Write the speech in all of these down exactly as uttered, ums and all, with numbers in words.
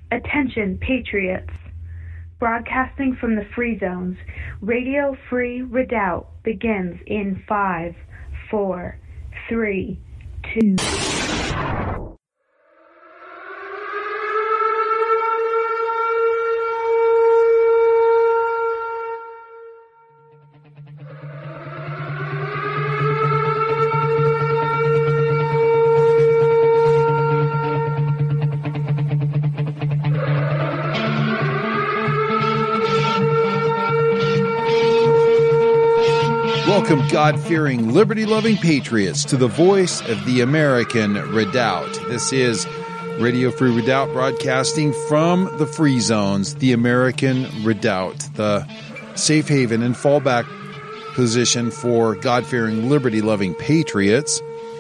Attention, Patriots. Broadcasting from the Free Zones, Radio Free Redoubt begins in five, four, three, two. Welcome, God-fearing, liberty-loving patriots, to the voice of the American Redoubt. This is Radio Free Redoubt, broadcasting from the Free Zones, the American Redoubt, the safe haven and fallback position for God-fearing, liberty-loving patriots.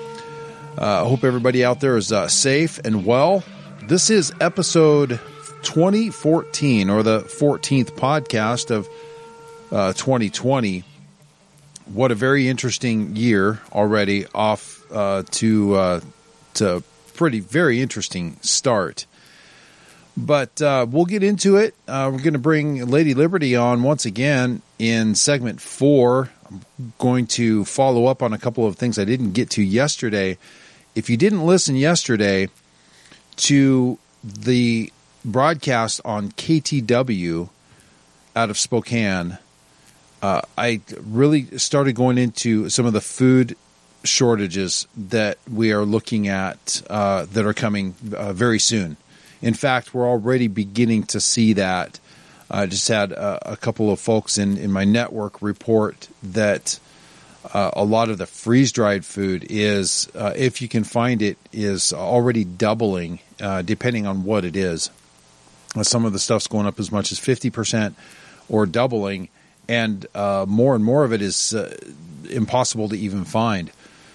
I uh, hope everybody out there is uh, safe and well. This is episode twenty fourteen, or the fourteenth podcast of uh, twenty twenty. What a very interesting year already, off uh, to uh, to pretty very interesting start. But uh, we'll get into it. Uh, we're going to bring Lady Liberty on once again in segment four. I'm going to follow up on a couple of things I didn't get to yesterday. If you didn't listen yesterday to the broadcast on K T W out of Spokane, Uh, I really started going into some of the food shortages that we are looking at uh, that are coming uh, very soon. In fact, we're already beginning to see that. I just had a, a couple of folks in, in my network report that uh, a lot of the freeze-dried food is, uh, if you can find it, is already doubling uh, depending on what it is. Some of the stuff's going up as much as fifty percent or doubling. And uh, more and more of it is uh, impossible to even find.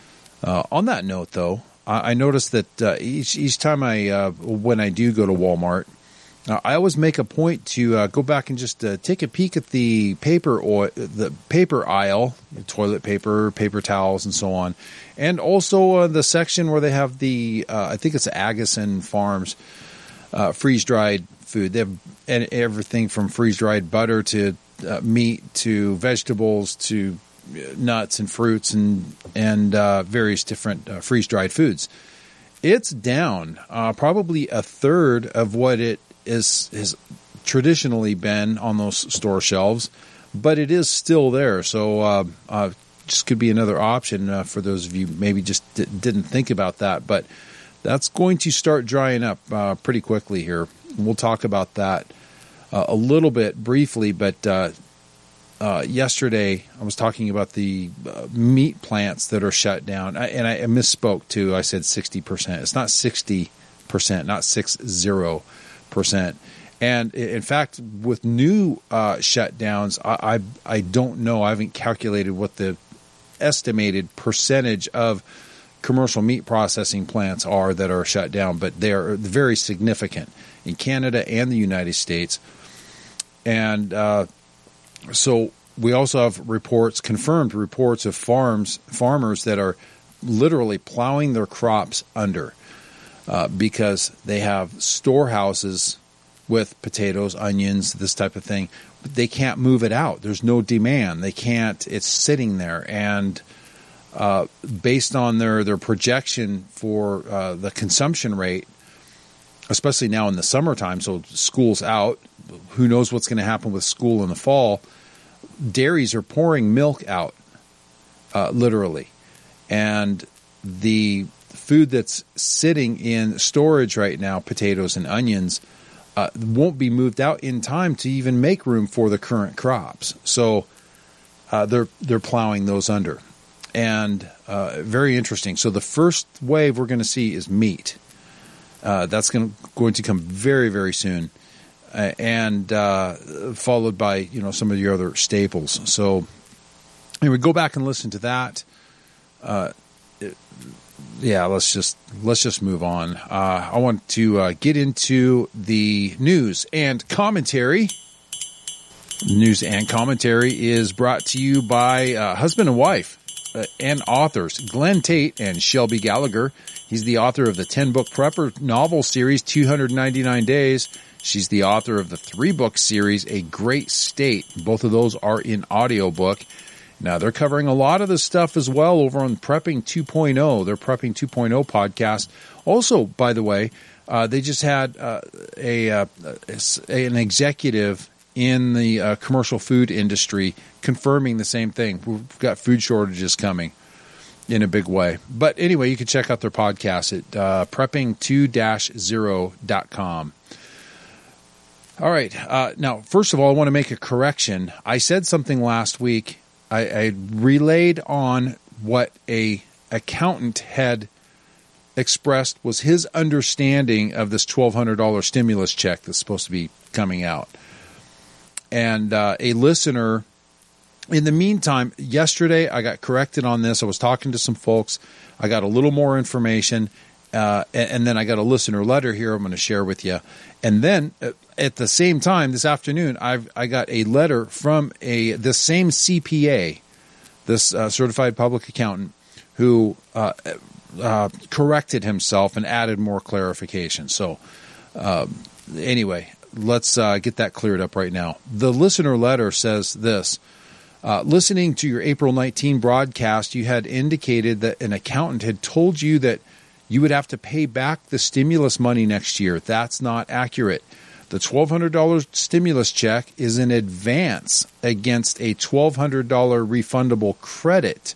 Uh, on that note, though, I, I noticed that uh, each each time I, uh, when I do go to Walmart, uh, I always make a point to uh, go back and just uh, take a peek at the paper oil, the paper aisle, toilet paper, paper towels, and so on, and also uh, the section where they have the, uh, I think it's Agassiz Farms uh, freeze dried food. They have everything from freeze dried butter to Uh, meat to vegetables to nuts and fruits and and uh, various different uh, freeze-dried foods. It's down uh, probably a third of what it is has traditionally been on those store shelves, but it is still there. So uh, uh, just could be another option uh, for those of you maybe just d- didn't think about that. But that's going to start drying up uh, pretty quickly here. We'll talk about that Uh, a little bit briefly, but uh, uh, yesterday I was talking about the uh, meat plants that are shut down, I, and I, I misspoke too. I said sixty percent. It's not sixty percent, not six zero percent. And in fact, with new uh, shutdowns, I, I I don't know. I haven't calculated what the estimated percentage of commercial meat processing plants are that are shut down, but they are very significant in Canada and the United States. And uh, so we also have reports, confirmed reports of farms, farmers that are literally plowing their crops under uh, because they have storehouses with potatoes, onions, this type of thing. But they can't move it out. There's no demand. They can't. It's sitting there. And uh, based on their, their projection for uh, the consumption rate, especially now in the summertime, so school's out, who knows what's going to happen with school in the fall, dairies are pouring milk out, uh, literally. And the food that's sitting in storage right now, potatoes and onions, uh, won't be moved out in time to even make room for the current crops. So uh, they're they're plowing those under. And uh, very interesting. So the first wave we're going to see is meat. Uh, that's going, going to come very, very soon, uh, and uh, followed by you know some of your other staples. So, anyway, go back and listen to that. Uh, it, yeah, let's just let's just move on. Uh, I want to uh, get into the news and commentary. News and commentary is brought to you by uh, husband and wife. uh, and authors, Glenn Tate and Shelby Gallagher. He's the author of the ten-book Prepper novel series, two hundred ninety-nine days. She's the author of the three-book series, A Great State. Both of those are in audiobook. Now, they're covering a lot of this stuff as well over on Prepping two point oh, their Prepping two point oh podcast. Also, by the way, uh, they just had uh, a, uh, a an executive in the uh, commercial food industry confirming the same thing. We've got food shortages coming in a big way. But anyway, you can check out their podcast at uh, prepping two dash zero dot com. All right. Uh, now, first of all, I want to make a correction. I said something last week. I, I relayed on what a accountant had expressed was his understanding of this twelve hundred dollars stimulus check that's supposed to be coming out. And uh, a listener, in the meantime, yesterday I got corrected on this. I was talking to some folks. I got a little more information. Uh, and, and then I got a listener letter here I'm going to share with you. And then uh, at the same time this afternoon, I've I got a letter from a the same C P A, this uh, certified public accountant, who uh, uh, corrected himself and added more clarification. So um, anyway, let's uh, get that cleared up right now. The listener letter says this. Uh, listening to your April nineteenth broadcast, you had indicated that an accountant had told you that you would have to pay back the stimulus money next year. That's not accurate. The twelve hundred dollars stimulus check is an advance against a twelve hundred dollars refundable credit.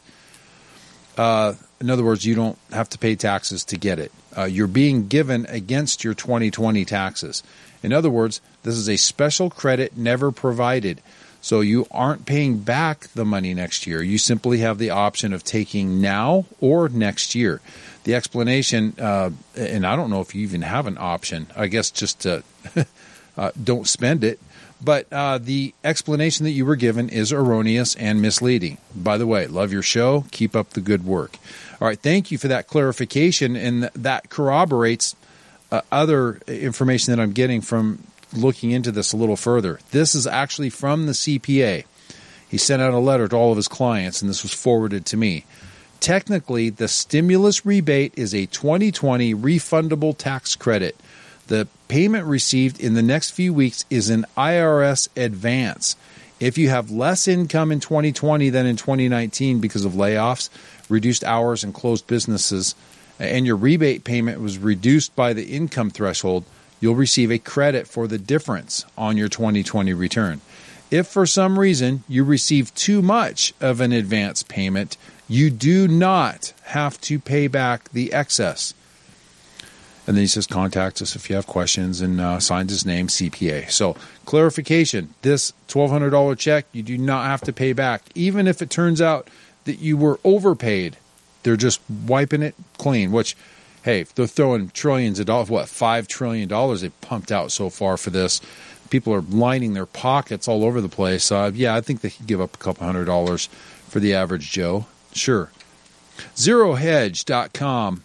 Uh, in other words, you don't have to pay taxes to get it. Uh, you're being given against your twenty twenty taxes. In other words, this is a special credit never provided. So you aren't paying back the money next year. You simply have the option of taking now or next year. The explanation, uh, and I don't know if you even have an option, I guess just to uh, don't spend it. But uh, the explanation that you were given is erroneous and misleading. By the way, love your show. Keep up the good work. All right, thank you for that clarification, and that corroborates uh, other information that I'm getting from looking into this a little further. This is actually from the C P A. He sent out a letter to all of his clients, and this was forwarded to me. Technically, the stimulus rebate is a twenty twenty refundable tax credit. The payment received in the next few weeks is an I R S advance. If you have less income in twenty twenty than in twenty nineteen because of layoffs, reduced hours, and closed businesses, and your rebate payment was reduced by the income threshold, you'll receive a credit for the difference on your twenty twenty return. If for some reason you receive too much of an advance payment, you do not have to pay back the excess. And then he says, contact us if you have questions, and uh, signs his name, C P A. So, clarification, this twelve hundred dollars check, you do not have to pay back. Even if it turns out that you were overpaid, they're just wiping it clean, which, hey, if they're throwing trillions of dollars, what, five trillion dollars they've pumped out so far for this. People are lining their pockets all over the place. Uh, yeah, I think they could give up a couple hundred dollars for the average Joe. Sure. zero hedge dot com.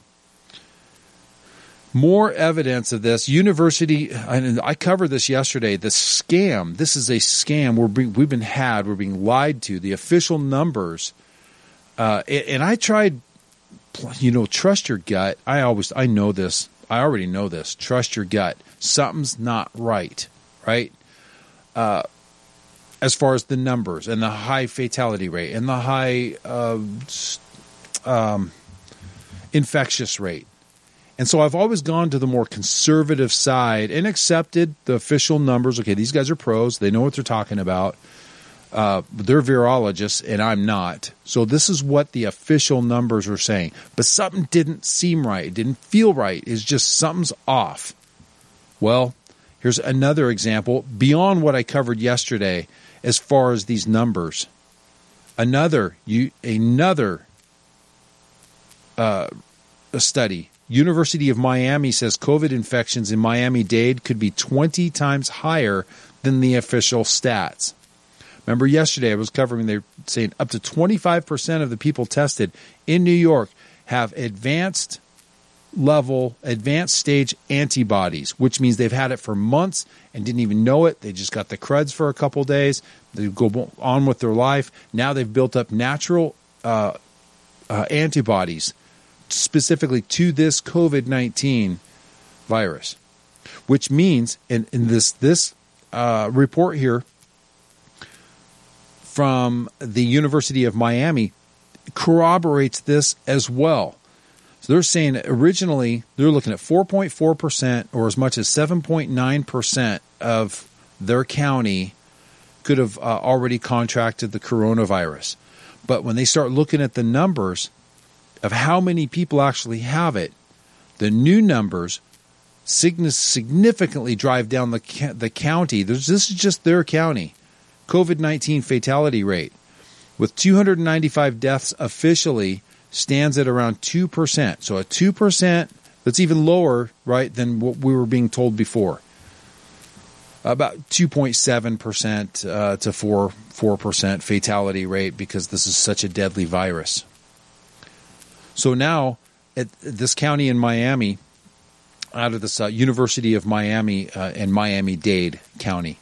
More evidence of this. University, and I covered this yesterday, the scam. This is a scam. We're being, we've been had. We're being lied to. The official numbers. Uh, and I tried, you know, trust your gut. I always, I know this. I already know this. Trust your gut. Something's not right, right? Uh, as far as the numbers and the high fatality rate and the high uh, um, infectious rate. And so I've always gone to the more conservative side and accepted the official numbers. Okay, these guys are pros. They know what they're talking about. Uh, they're virologists, and I'm not. So this is what the official numbers are saying. But something didn't seem right. It didn't feel right. It's just something's off. Well, here's another example beyond what I covered yesterday as far as these numbers. Another, you, another uh, a study. University of Miami says COVID infections in Miami-Dade could be twenty times higher than the official stats. Remember yesterday I was covering, they're saying up to twenty-five percent of the people tested in New York have advanced level, advanced stage antibodies, which means they've had it for months and didn't even know it. They just got the crud for a couple days. They go on with their life. Now they've built up natural uh, uh, antibodies specifically to this COVID nineteen virus, which means in, in this this uh, report here from the University of Miami corroborates this as well. So they're saying originally they're looking at four point four percent or as much as seven point nine percent of their county could have uh, already contracted the coronavirus. But when they start looking at the numbers of how many people actually have it, the new numbers significantly drive down the the county. There's, this is just their county. COVID nineteen fatality rate with two hundred ninety-five deaths officially stands at around two percent. So a two percent, that's even lower, right, than what we were being told before. About two point seven percent uh, to four, four percent fatality rate because this is such a deadly virus. So now at this county in Miami, out of this uh, University of Miami uh, and Miami-Dade County,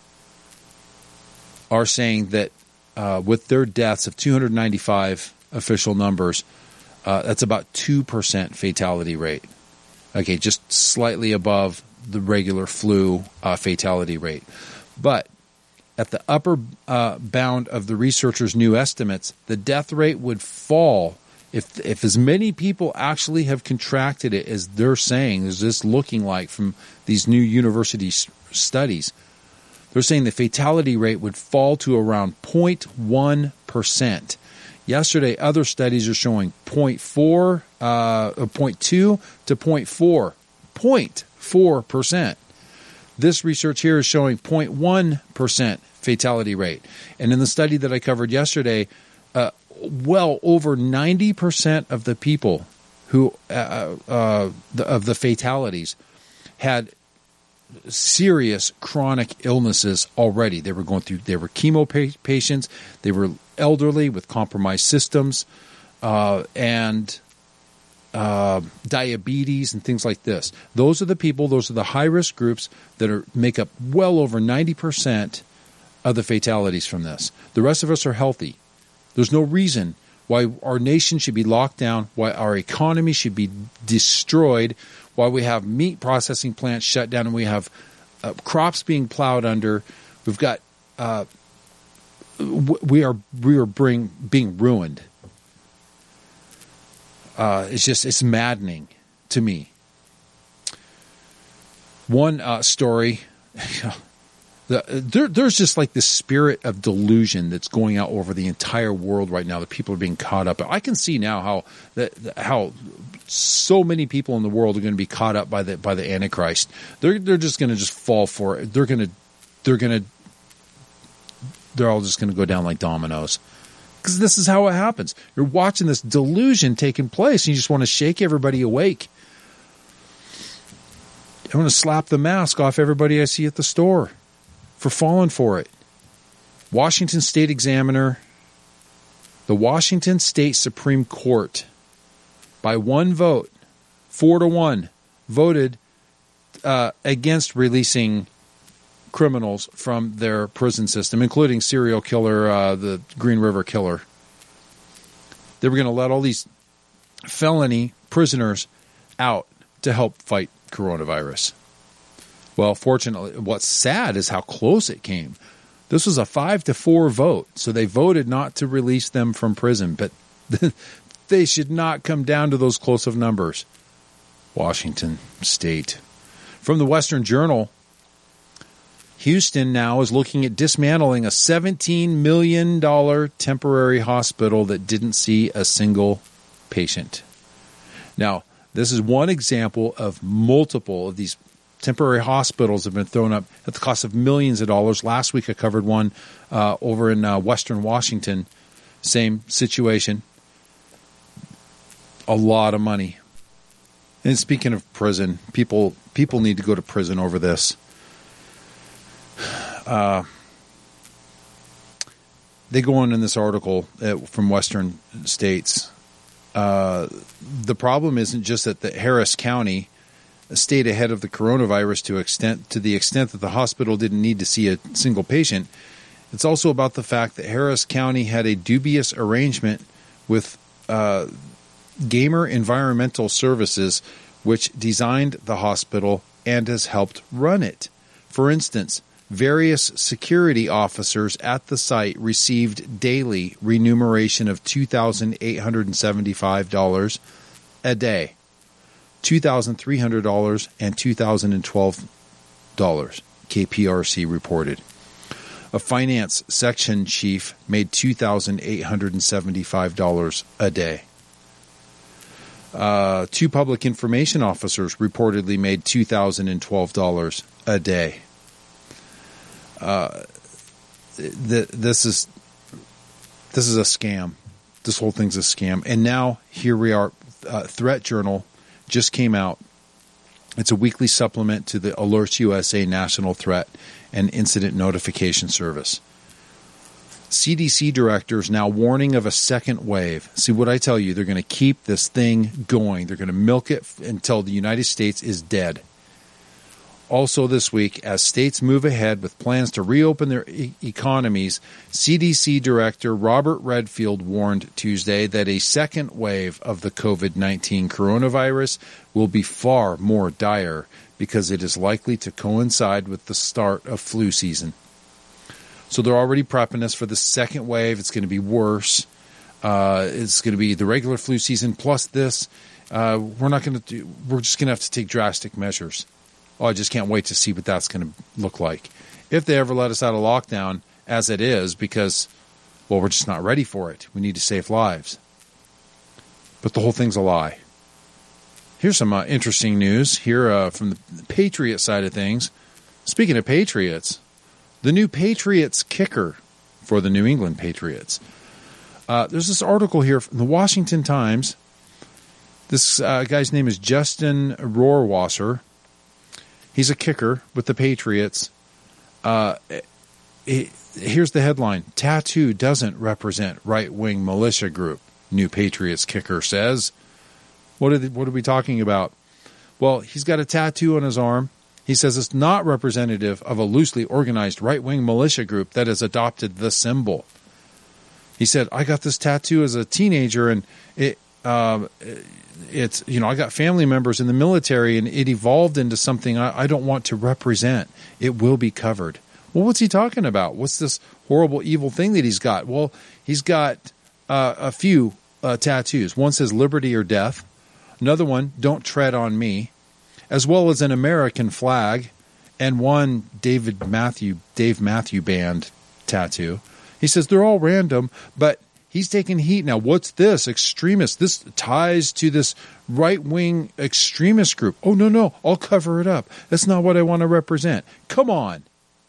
are saying that uh, with their deaths of two hundred ninety-five official numbers, uh, that's about two percent fatality rate. Okay, just slightly above the regular flu uh, fatality rate. But at the upper uh, bound of the researchers' new estimates, the death rate would fall if if as many people actually have contracted it as they're saying, is this looking like from these new university s- studies. They're saying the fatality rate would fall to around zero point one percent. Yesterday, other studies are showing zero point four, uh, zero point two to zero point four, zero point four percent. This research here is showing zero point one percent fatality rate. And in the study that I covered yesterday, uh, well over ninety percent of the people who uh, uh, the, of the fatalities had serious chronic illnesses already. They were going through, they were chemo pa- patients, they were elderly with compromised systems, uh, and uh, diabetes and things like this. Those are the people, those are the high-risk groups that are make up well over ninety percent of the fatalities from this. The rest of us are healthy. There's no reason why our nation should be locked down, why our economy should be destroyed, why we have meat processing plants shut down and we have uh, crops being plowed under. We've got uh, we are we are bring, being ruined. Uh, it's just it's maddening to me. One uh, story. The, there, there's just like this spirit of delusion that's going out over the entire world right now that people are being caught up in. I can see now how that how so many people in the world are going to be caught up by the by the Antichrist. They're they're just going to just fall for it. They're going to they're going to they're all just going to go down like dominoes. Because this is how it happens. You're watching this delusion taking place and you just want to shake everybody awake. I want to slap the mask off everybody I see at the store for falling for it. Washington State Examiner, the Washington State Supreme Court, by one vote, four to one, voted uh, against releasing criminals from their prison system, including serial killer, uh, the Green River Killer. They were going to let all these felony prisoners out to help fight coronavirus. Well, fortunately, what's sad is how close it came. This was a five to four vote, so they voted not to release them from prison, but they should not come down to those close of numbers. Washington State. From the Western Journal, Houston now is looking at dismantling a seventeen million dollars temporary hospital that didn't see a single patient. Now, this is one example of multiple of these temporary hospitals have been thrown up at the cost of millions of dollars. Last week I covered one uh, over in uh, Western Washington. Same situation. A lot of money. And speaking of prison, people people need to go to prison over this. Uh, they go on in this article uh, from Western States. Uh, the problem isn't just that the Harris County stayed ahead of the coronavirus to extent to the extent that the hospital didn't need to see a single patient. It's also about the fact that Harris County had a dubious arrangement with uh, Gamer Environmental Services, which designed the hospital and has helped run it. For instance, various security officers at the site received daily remuneration of two thousand eight hundred seventy-five dollars a day, two thousand three hundred dollars and two thousand twelve dollars, K P R C reported. A finance section chief made two thousand eight hundred seventy-five dollars a day. Uh, two public information officers reportedly made two thousand twelve dollars a day. Uh, th- this is this is a scam. This whole thing's a scam. And now here we are. Uh, Threat Journal just came out. It's a weekly supplement to the Alerts U S A National Threat and Incident Notification Service. C D C directors now warning of a second wave. See what I tell you, they're going to keep this thing going. They're going to milk it until the United States is dead. Also this week, as states move ahead with plans to reopen their e- economies, C D C Director Robert Redfield warned Tuesday that a second wave of the covid nineteen coronavirus will be far more dire because it is likely to coincide with the start of flu season. So they're already prepping us for the second wave. It's going to be worse. Uh, it's going to be the regular flu season plus this. Uh, we're not going to do. We're just going to have to take drastic measures. Oh, I just can't wait to see what that's going to look like if they ever let us out of lockdown, as it is, because well, we're just not ready for it. We need to save lives. But the whole thing's a lie. Here's some uh, interesting news here uh, from the Patriot side of things. Speaking of Patriots. The new Patriots kicker for the New England Patriots. Uh, there's this article here from the Washington Times. This uh, guy's name is Justin Rohrwasser. He's a kicker with the Patriots. Uh, it, here's the headline. Tattoo doesn't represent right-wing militia group, new Patriots kicker says. What are, the, what are we talking about? Well, he's got a tattoo on his arm. He says it's not representative of a loosely organized right-wing militia group that has adopted the symbol. He said, I got this tattoo as a teenager, and it, uh, it's, you know, I got family members in the military, and it evolved into something I, I don't want to represent. It will be covered. Well, what's he talking about? What's this horrible, evil thing that he's got? Well, he's got uh, a few uh, tattoos. One says liberty or death. Another one, don't tread on me. As well as an American flag and one David Matthew, Dave Matthew Band tattoo. He says they're all random, but he's taking heat now. What's this? Extremist. This ties to this right-wing extremist group. Oh, no, no, I'll cover it up. That's not what I want to represent. Come on.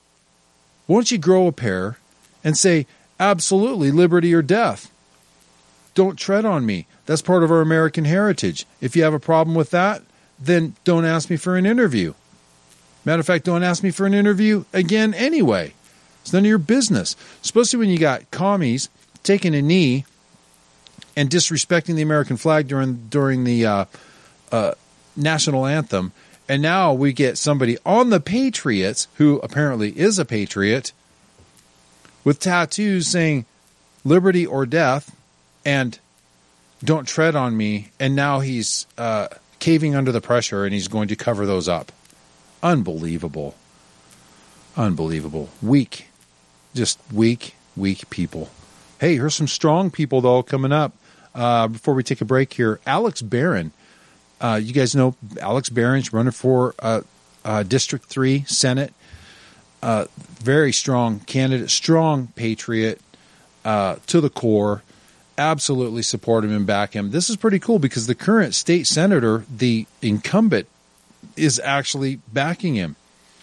Why don't you grow a pair and say, absolutely, liberty or death. Don't tread on me. That's part of our American heritage. If you have a problem with that, then don't ask me for an interview. Matter of fact, don't ask me for an interview again anyway. It's none of your business. Especially when you got commies taking a knee and disrespecting the American flag during during the uh, uh, national anthem. And now we get somebody on the Patriots, who apparently is a patriot, with tattoos saying liberty or death and don't tread on me. And now he's... Uh, caving under the pressure, and he's going to cover those up. Unbelievable. Unbelievable. Weak. Just weak, weak people. Hey, here's some strong people, though, coming up. Uh, before we take a break here, Alex Barron. Uh, you guys know Alex Barron's running for uh, uh, District three Senate. Uh, very strong candidate, strong patriot uh, to the core. Absolutely support him and back him. This is pretty cool because the current state senator, the incumbent, is actually backing him.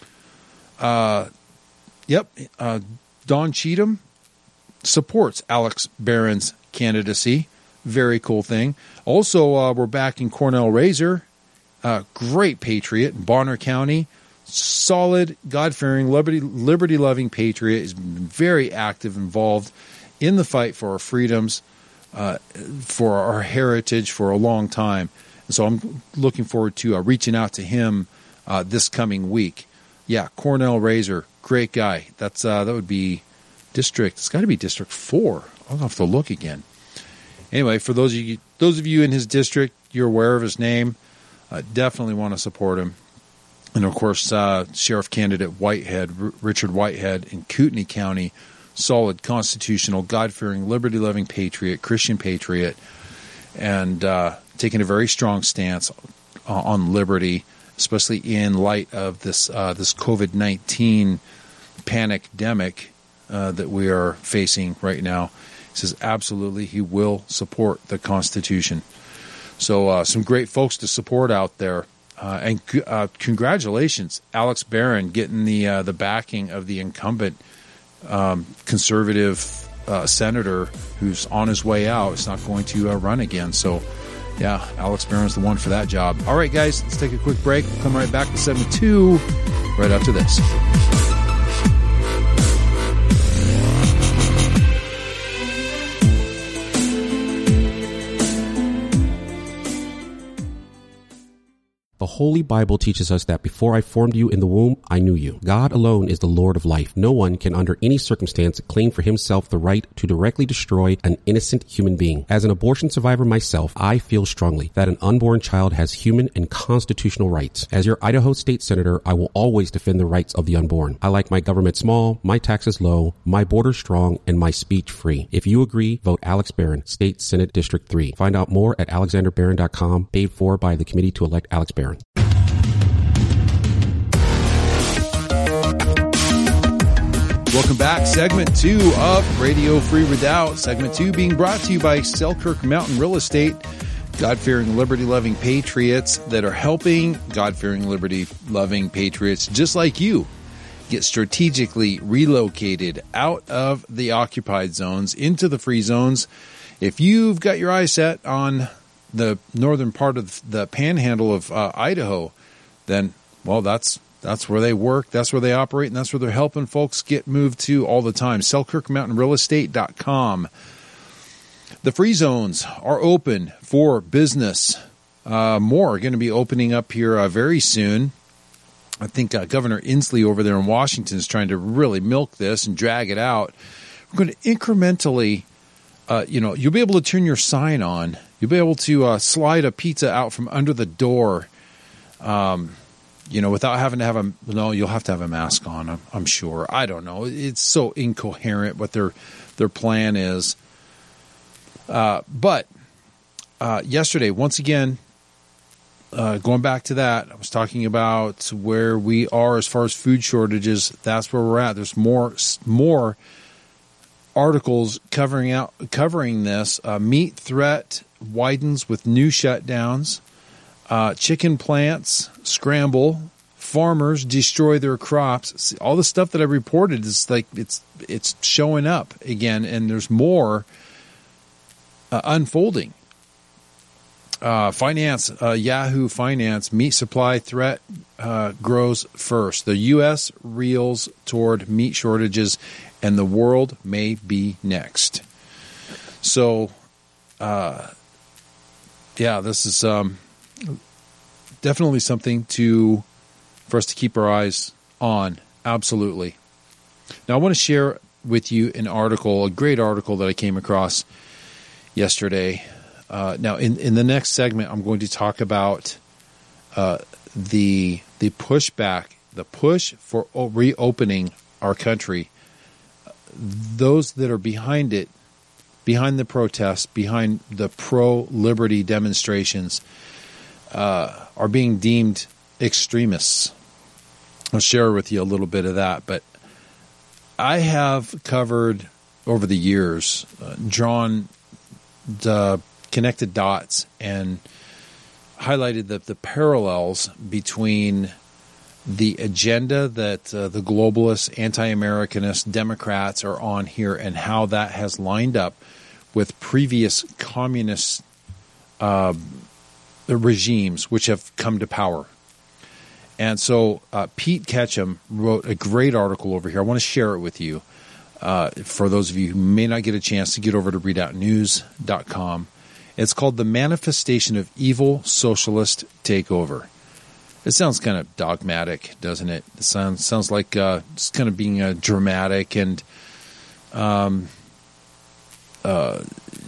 Uh, yep, uh, Don Cheatham supports Alex Barron's candidacy. Very cool thing. Also, uh, we're backing Cornell Razor, uh, great patriot in Bonner County. Solid, God-fearing, liberty, liberty-loving patriot. He's been very active, involved in the fight for our freedoms. Uh, for our heritage for a long time. And so I'm looking forward to uh, reaching out to him uh, this coming week. Yeah, Cornell Razor, great guy. That's uh, that would be district, it's got to be District four. I'll have to look again. anyway, for those of you, those of you in his district, you're aware of his name. Uh, definitely want to support him. And of course, uh, Sheriff Candidate Whitehead, R- Richard Whitehead in Kootenai County, solid, constitutional, God-fearing, liberty-loving patriot, Christian patriot, and uh, taking a very strong stance uh, on liberty, especially in light of this uh, this COVID nineteen pandemic uh, that we are facing right now. He says absolutely he will support the Constitution. So uh, some great folks to support out there. Uh, and uh, congratulations, Alex Barron, getting the uh, the backing of the incumbent um, conservative uh, senator who's on his way out. It's not going to uh, run again. So, yeah, Alex Barron's the one for that job. All right, guys, let's take a quick break. We'll come right back to segment two right after this. The Holy Bible teaches us that before I formed you in the womb, I knew you. God alone is the Lord of life. No one can under any circumstance claim for himself the right to directly destroy an innocent human being. As an abortion survivor myself, I feel strongly that an unborn child has human and constitutional rights. As your Idaho State Senator, I will always defend the rights of the unborn. I like my government small, my taxes low, my border strong, and my speech free. If you agree, vote Alex Barron, State Senate District three. Find out more at alexander barron dot com, paid for by the committee to elect Alex Barron. Welcome back. Segment two of Radio Free Redoubt. Segment two being brought to you by Selkirk Mountain Real Estate, God-fearing, liberty-loving patriots that are helping God-fearing, liberty-loving patriots just like you get strategically relocated out of the occupied zones into the free zones. If you've got your eyes set on the northern part of the panhandle of uh, Idaho, then, well, that's that's where they work, that's where they operate, and that's where they're helping folks get moved to all the time. Selkirk Mountain Real Estate dot com. The free zones are open for business. Uh, more are going to be opening up here uh, very soon. I think uh, Governor Inslee over there in Washington is trying to really milk this and drag it out. We're going to incrementally, uh, you know, you'll be able to turn your sign on. You'll be able to uh, slide a pizza out from under the door, um, you know, without having to have a, no, you'll have to have a mask on, I'm, I'm sure. I don't know. It's so incoherent what their their plan is. Uh, but uh, yesterday, once again, uh, going back to that, I was talking about where we are as far as food shortages. That's where we're at. There's more more articles covering out covering this. Uh, meat threat widens with new shutdowns. Uh, chicken plants scramble. Farmers destroy their crops. All the stuff that I reported is like it's it's showing up again, and there's more uh, unfolding. Uh, finance, uh, Yahoo Finance, meat supply threat uh, grows first. The U S reels toward meat shortages, and the world may be next. So, uh, yeah, this is um, definitely something to for us to keep our eyes on. Absolutely. Now, I want to share with you an article, a great article that I came across yesterday. Uh, now, in, in the next segment, I'm going to talk about uh, the the pushback, the push for reopening our country. Those that are behind it, behind the protests, behind the pro-liberty demonstrations, uh, are being deemed extremists. I'll share with you a little bit of that, but I have covered over the years, uh, drawn the connected dots and highlighted the, the parallels between the agenda that uh, the globalists, anti-Americanist Democrats are on here and how that has lined up with previous communist uh, regimes which have come to power. And so uh, Pete Ketchum wrote a great article over here. I want to share it with you. Uh, for those of you who may not get a chance to get over to readout news dot com. It's called The Manifestation of Evil Socialist Takeover. It sounds kind of dogmatic, doesn't it? It sounds sounds like uh, it's kind of being uh, dramatic and um, uh,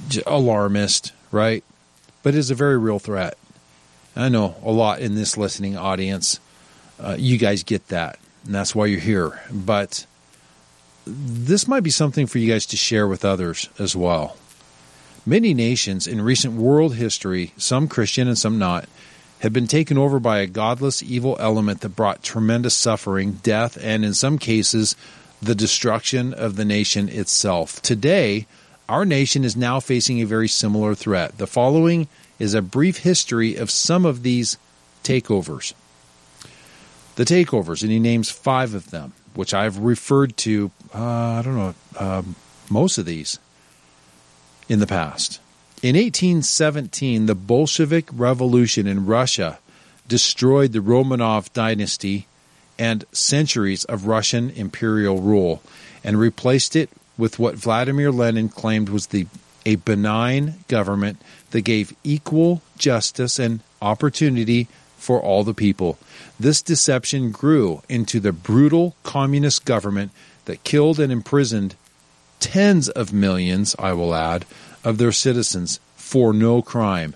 alarmist, right? But it is a very real threat. I know a lot in this listening audience. Uh, you guys get that, and that's why you're here. But this might be something for you guys to share with others as well. Many nations in recent world history, some Christian and some not, have been taken over by a godless, evil element that brought tremendous suffering, death, and in some cases, the destruction of the nation itself. Today, our nation is now facing a very similar threat. The following is a brief history of some of these takeovers. The takeovers, and he names five of them, which I've referred to, uh, I don't know, uh, most of these in the past. In eighteen seventeen, the Bolshevik Revolution in Russia destroyed the Romanov dynasty and centuries of Russian imperial rule and replaced it with what Vladimir Lenin claimed was the a benign government that gave equal justice and opportunity for all the people. This deception grew into the brutal communist government that killed and imprisoned tens of millions, I will add, of their citizens for no crime.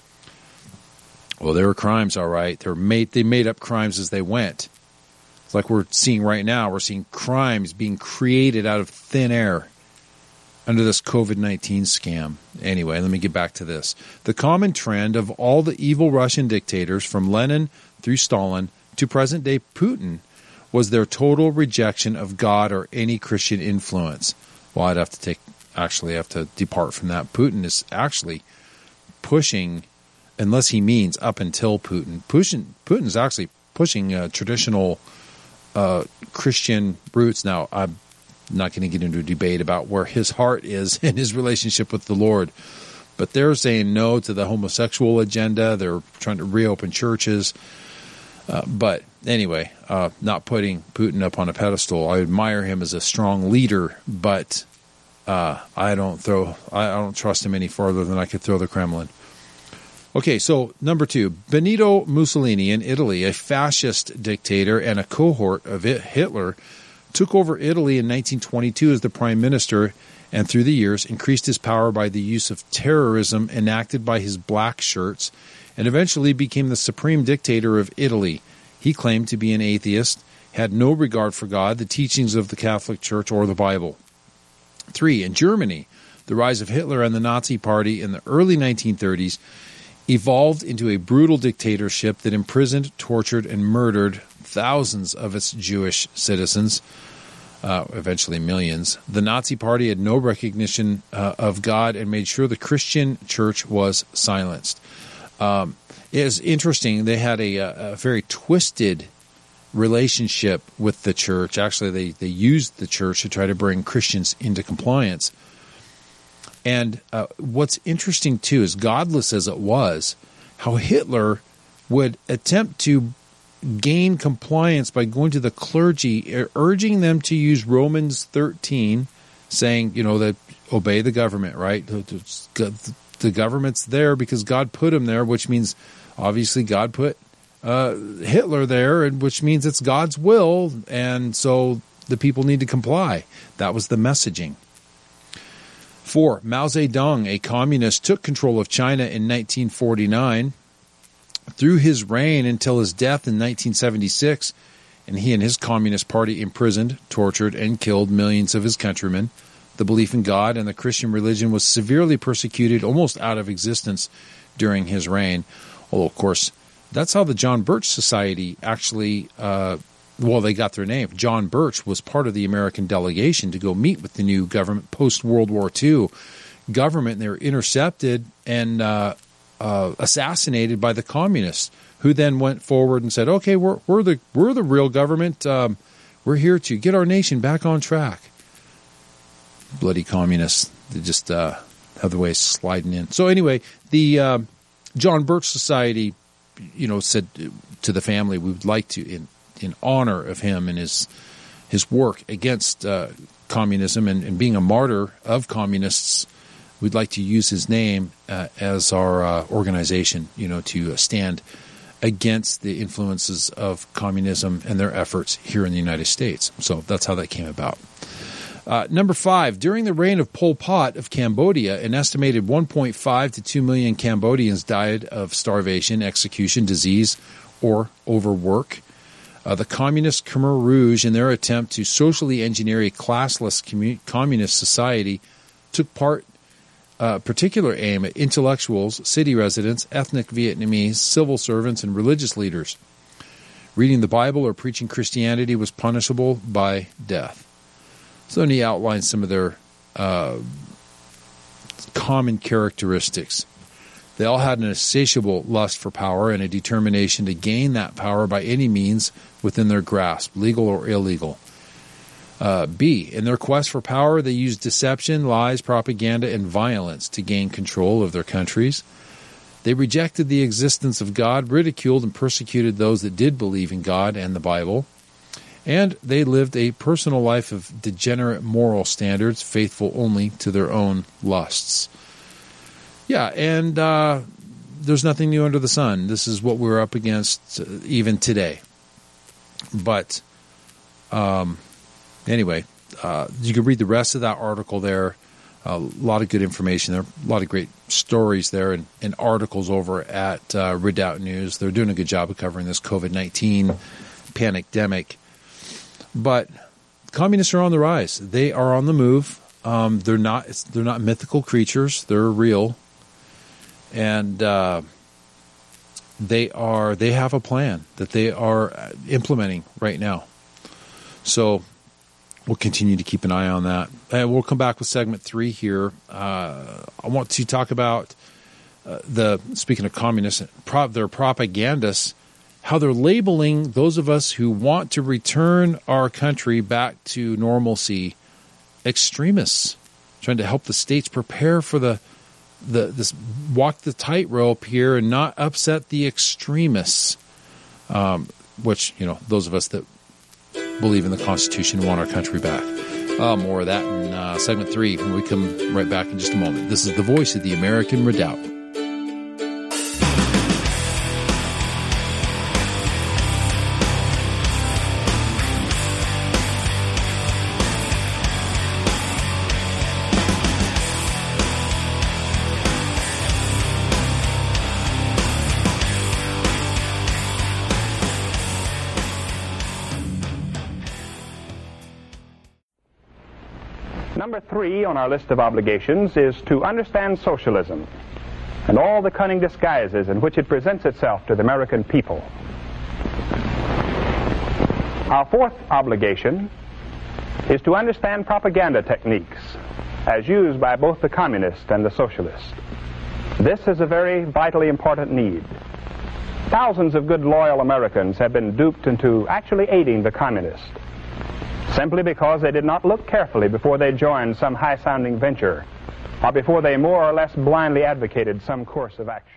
Well, there were crimes, all right. They were made, they made up crimes as they went. It's like we're seeing right now. We're seeing crimes being created out of thin air under this COVID nineteen scam. Anyway, let me get back to this. The common trend of all the evil Russian dictators, from Lenin through Stalin to present-day Putin, was their total rejection of God or any Christian influence. Well, I'd have to take, actually have to depart from that. Putin is actually pushing, unless he means up until Putin, Putin Putin's actually pushing uh, traditional uh, Christian roots. Now, I'm not going to get into a debate about where his heart is in his relationship with the Lord, but they're saying no to the homosexual agenda. They're trying to reopen churches. Uh, but anyway, uh, not putting Putin up on a pedestal. I admire him as a strong leader, but uh, I don't throw. I don't trust him any farther than I could throw the Kremlin. Okay, so number two, Benito Mussolini in Italy, a fascist dictator and a cohort of it, Hitler, took over Italy in nineteen twenty-two as the prime minister, and through the years increased his power by the use of terrorism enacted by his black shirts, and eventually became the supreme dictator of Italy. He claimed to be an atheist, had no regard for God, the teachings of the Catholic Church, or the Bible. Three, in Germany, the rise of Hitler and the Nazi Party in the early nineteen thirties evolved into a brutal dictatorship that imprisoned, tortured, and murdered thousands of its Jewish citizens, uh, eventually millions. The Nazi Party had no recognition uh, of God and made sure the Christian church was silenced. Um, it is interesting. They had a, a very twisted relationship with the church. Actually, they, they used the church to try to bring Christians into compliance. And uh, what's interesting, too, is godless as it was, how Hitler would attempt to gain compliance by going to the clergy, urging them to use Romans thirteen, saying, you know, that obey the government, right? The government's there because God put him there, which means obviously God put uh, Hitler there, and which means it's God's will, and so the people need to comply. That was the messaging. Four, Mao Zedong, a communist, took control of China in nineteen forty-nine. Through his reign until his death in nineteen seventy-six, and he and his Communist Party imprisoned, tortured, and killed millions of his countrymen. The belief in God and the Christian religion was severely persecuted, almost out of existence during his reign. Although, of course, that's how the John Birch Society actually, uh, well, they got their name. John Birch was part of the American delegation to go meet with the new government post-World War Two government. And they were intercepted and uh, uh, assassinated by the communists, who then went forward and said, "Okay, we're we're the we're the real government. Um, we're here to get our nation back on track." Bloody communists! They just uh, have the way of sliding in. So anyway, the uh, John Birch Society, you know, said to the family, "We would like to, in in honor of him and his his work against uh, communism and, and being a martyr of communists, we'd like to use his name uh, as our uh, organization, you know, to stand against the influences of communism and their efforts here in the United States." So that's how that came about. Uh, number five, during the reign of Pol Pot of Cambodia, an estimated one point five to two million Cambodians died of starvation, execution, disease, or overwork. Uh, the communist Khmer Rouge, in their attempt to socially engineer a classless commu- communist society, took part uh, particular aim at intellectuals, city residents, ethnic Vietnamese, civil servants, and religious leaders. Reading the Bible or preaching Christianity was punishable by death. So then he outlines some of their uh, common characteristics. They all had an insatiable lust for power and a determination to gain that power by any means within their grasp, legal or illegal. Uh, B, in their quest for power, they used deception, lies, propaganda, and violence to gain control of their countries. They rejected the existence of God, ridiculed and persecuted those that did believe in God and the Bible. And they lived a personal life of degenerate moral standards, faithful only to their own lusts. Yeah, and uh, there's nothing new under the sun. This is what we're up against uh, even today. But um, anyway, uh, you can read the rest of that article there. A lot of good information there, a lot of great stories there, and, and articles over at uh, Redoubt News. They're doing a good job of covering this COVID nineteen pandemic. But communists are on the rise. They are on the move. Um, they're not. It's, they're not mythical creatures. They're real, and uh, they are. They have a plan that they are implementing right now. So we'll continue to keep an eye on that. And we'll come back with segment three here. Uh, I want to talk about uh, the speaking of communists, prop, their propagandists. How they're labeling those of us who want to return our country back to normalcy extremists, trying to help the states prepare for the the this walk the tightrope here and not upset the extremists. Um, which, you know, those of us that believe in the Constitution and want our country back. Uh, more of that in uh, segment three when we come right back in just a moment. This is the voice of the American Redoubt. Number three on our list of obligations is to understand socialism and all the cunning disguises in which it presents itself to the American people. Our fourth obligation is to understand propaganda techniques as used by both the communist and the socialist. This is a very vitally important need. Thousands of good, loyal Americans have been duped into actually aiding the communists, simply because they did not look carefully before they joined some high-sounding venture, or before they more or less blindly advocated some course of action.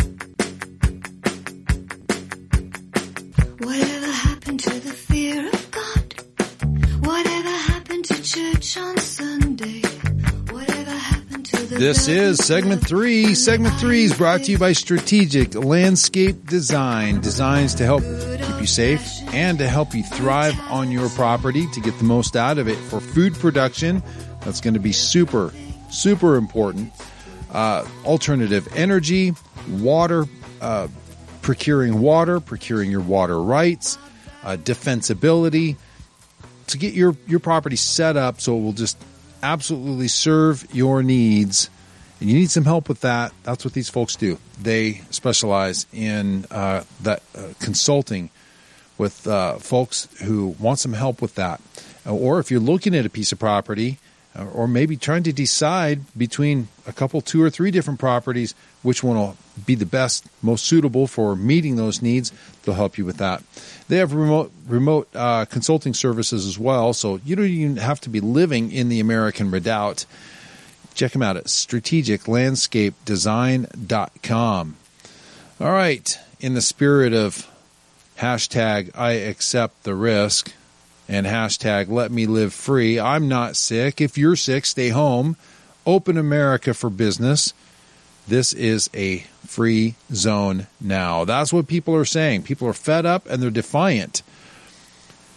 Whatever happened to the fear of God? Whatever happened to church on Sunday? Whatever happened to the... This is segment three. Segment three is brought to you by Strategic Landscape Design. Designs to help keep you safe and to help you thrive on your property, to get the most out of it for food production. That's going to be super, super important. Uh, alternative energy, water, uh, procuring water, procuring your water rights, uh, defensibility, to get your, your property set up so it will just absolutely serve your needs. And you need some help with that. That's what these folks do. They specialize in uh, that uh, consulting with uh, folks who want some help with that. Or if you're looking at a piece of property, uh, or maybe trying to decide between a couple, two or three different properties, which one will be the best, most suitable for meeting those needs, they'll help you with that. They have remote remote uh, consulting services as well, so you don't even have to be living in the American Redoubt. Check them out at strategic landscape design dot com. All right, in the spirit of hashtag I accept the risk and hashtag let me live free, I'm not sick. If you're sick, stay home. Open America for business. This is a free zone now. That's what people are saying. People are fed up and they're defiant.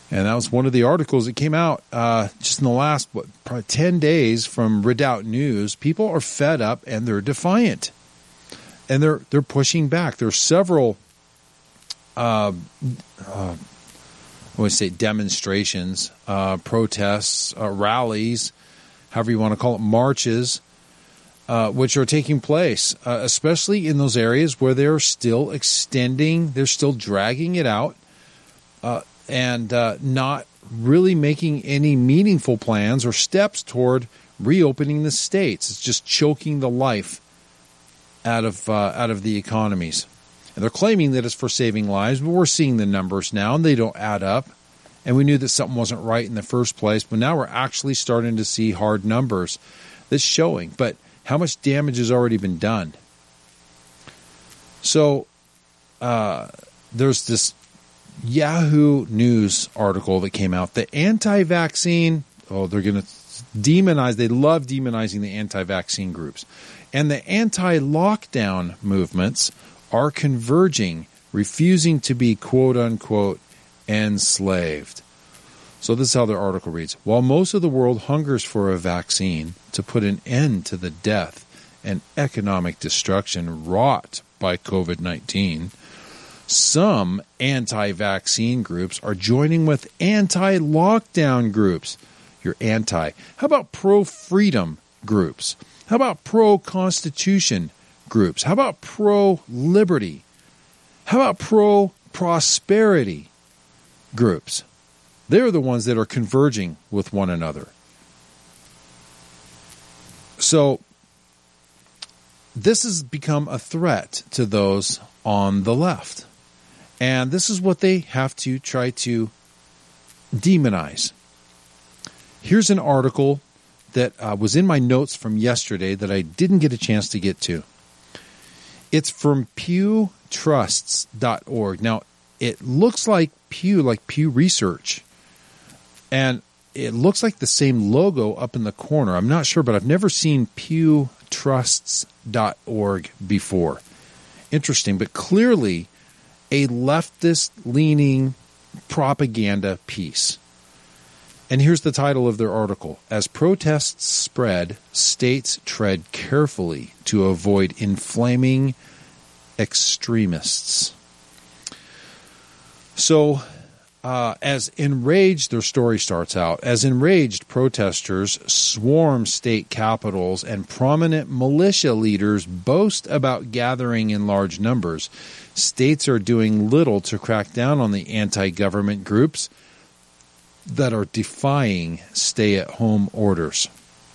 And that was one of the articles that came out uh, just in the last, what, probably ten days from Redoubt News. People are fed up and they're defiant. And they're they're pushing back. There are several, uh, uh, I would say, demonstrations, uh, protests, uh, rallies, however you want to call it, marches, uh, which are taking place, uh, especially in those areas where they're still extending, they're still dragging it out, uh, and uh, not really making any meaningful plans or steps toward reopening the states. It's just choking the life out of uh, out of the economies. And they're claiming that it's for saving lives, but we're seeing the numbers now, and they don't add up. And we knew that something wasn't right in the first place, but now we're actually starting to see hard numbers that's showing. But how much damage has already been done? So uh, there's this Yahoo News article that came out. The anti-vaccine, oh, they're going to demonize, they love demonizing the anti-vaccine groups. And the anti-lockdown movements are converging, refusing to be quote-unquote enslaved. So this is how their article reads. While most of the world hungers for a vaccine to put an end to the death and economic destruction wrought by covid nineteen, some anti-vaccine groups are joining with anti-lockdown groups. You're anti. How about pro-freedom groups? How about pro-constitution groups? How about pro-liberty? How about pro-prosperity groups? They're the ones that are converging with one another. So this has become a threat to those on the left. And this is what they have to try to demonize. Here's an article that uh, was in my notes from yesterday that I didn't get a chance to get to. It's from pew trusts dot org. Now, it looks like Pew, like Pew Research. And it looks like the same logo up in the corner. I'm not sure, but I've never seen pew trusts dot org before. Interesting, but clearly a leftist-leaning propaganda piece. And here's the title of their article. As protests spread, states tread carefully to avoid inflaming extremists. So, uh, as enraged, their story starts out, as enraged protesters swarm state capitals and prominent militia leaders boast about gathering in large numbers, states are doing little to crack down on the anti-government groups that are defying stay-at-home orders.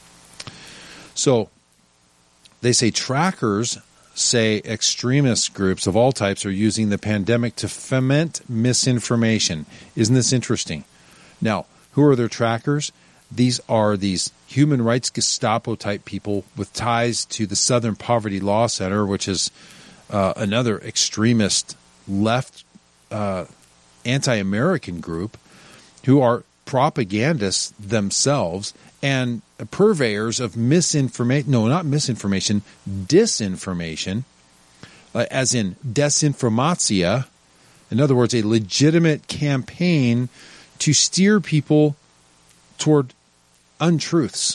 So, they say trackers say extremist groups of all types are using the pandemic to foment misinformation. Isn't this interesting? Now, who are their trackers? These are these human rights Gestapo-type people with ties to the Southern Poverty Law Center, which is uh, another extremist left uh, anti-American group, who are propagandists themselves and purveyors of misinformation. No, not misinformation, disinformation, uh, as in desinformatia. In other words, a legitimate campaign to steer people toward untruths.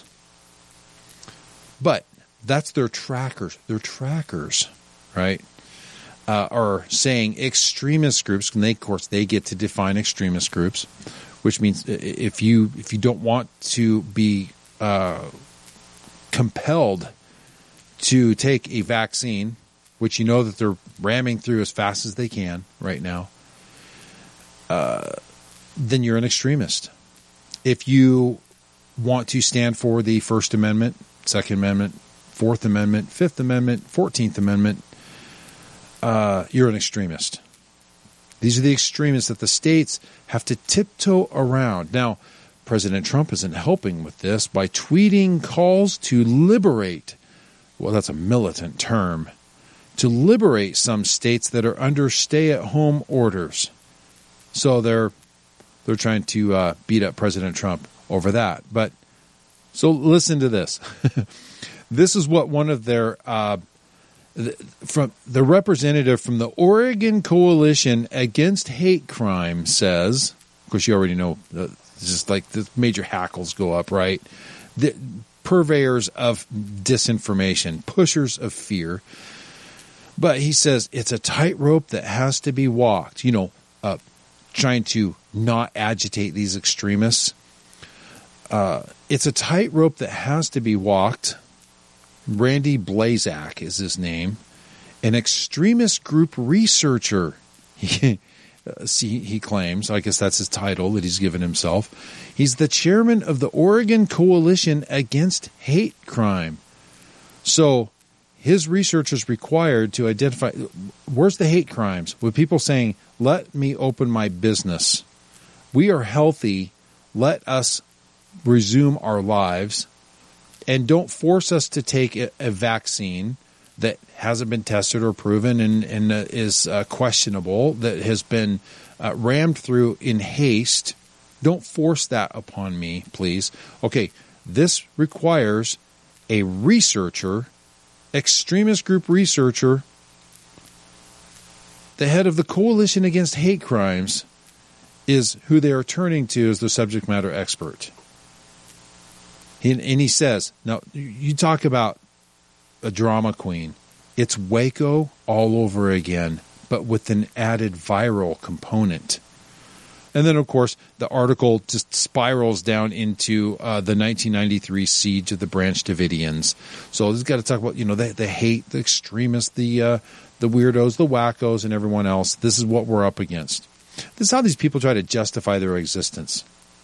But that's their trackers. Their trackers, right, uh, are saying extremist groups, and they, of course, they get to define extremist groups, which means if you if you don't want to be uh, compelled to take a vaccine, which you know that they're ramming through as fast as they can right now, uh, then you're an extremist. If you want to stand for the First Amendment, Second Amendment, Fourth Amendment, Fifth Amendment, Fourteenth Amendment, uh, you're an extremist. These are the extremists that the states have to tiptoe around. Now, President Trump isn't helping with this by tweeting calls to liberate, well, that's a militant term, to liberate some states that are under stay-at-home orders. So they're they're trying to uh, beat up President Trump over that. But so listen to this. This is what one of their uh, from the representative from the Oregon Coalition Against Hate Crime says. Of course, you already know, uh, just like the major hackles go up, right? The purveyors of disinformation, pushers of fear. But he says it's a tightrope that has to be walked, you know, uh, trying to not agitate these extremists. Uh, it's a tightrope that has to be walked. Randy Blazak is his name, an extremist group researcher. He, see, he claims, I guess that's his title that he's given himself. He's the chairman of the Oregon Coalition Against Hate Crime. So his research is required to identify, where's the hate crimes? With people saying, let me open my business. We are healthy. Let us resume our lives. And don't force us to take a, a vaccine that hasn't been tested or proven and, and uh, is uh, questionable, that has been uh, rammed through in haste. Don't force that upon me, please. Okay, this requires a researcher, extremist group researcher, the head of the Coalition Against Hate Crimes, is who they are turning to as the subject matter expert. He, and he says, now, you talk about a drama queen. It's Waco all over again, but with an added viral component. And then, of course, the article just spirals down into uh, the nineteen ninety-three siege of the Branch Davidians. So he's got to talk about, you know, the, the hate, the extremists, the uh, the weirdos, the wackos, and everyone else. This is what we're up against. This is how these people try to justify their existence.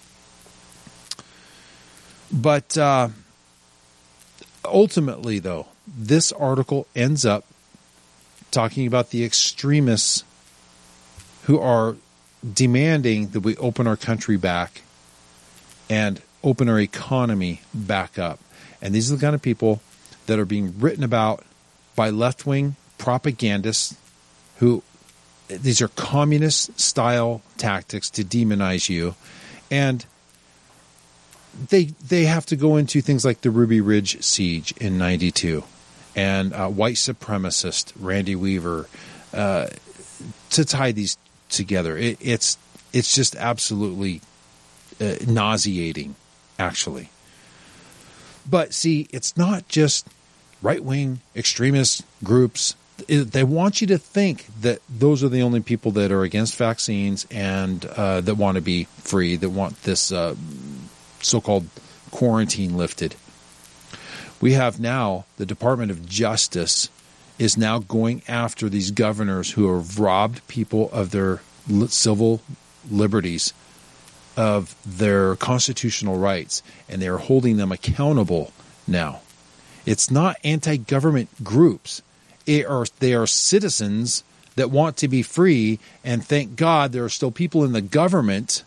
But uh, ultimately, though, this article ends up talking about the extremists who are demanding that we open our country back and open our economy back up. And these are the kind of people that are being written about by left-wing propagandists who, these are communist-style tactics to demonize you. And They they have to go into things like the Ruby Ridge siege in ninety-two and uh, white supremacist Randy Weaver uh, to tie these together. It, it's it's just absolutely uh, nauseating, actually. But see, it's not just right-wing extremist groups. It, they want you to think that those are the only people that are against vaccines and uh, that want to be free, that want this Uh, so-called quarantine lifted. We have now, the Department of Justice is now going after these governors who have robbed people of their civil liberties, of their constitutional rights, and they are holding them accountable now. It's not anti-government groups. It are, they are citizens that want to be free, and thank God there are still people in the government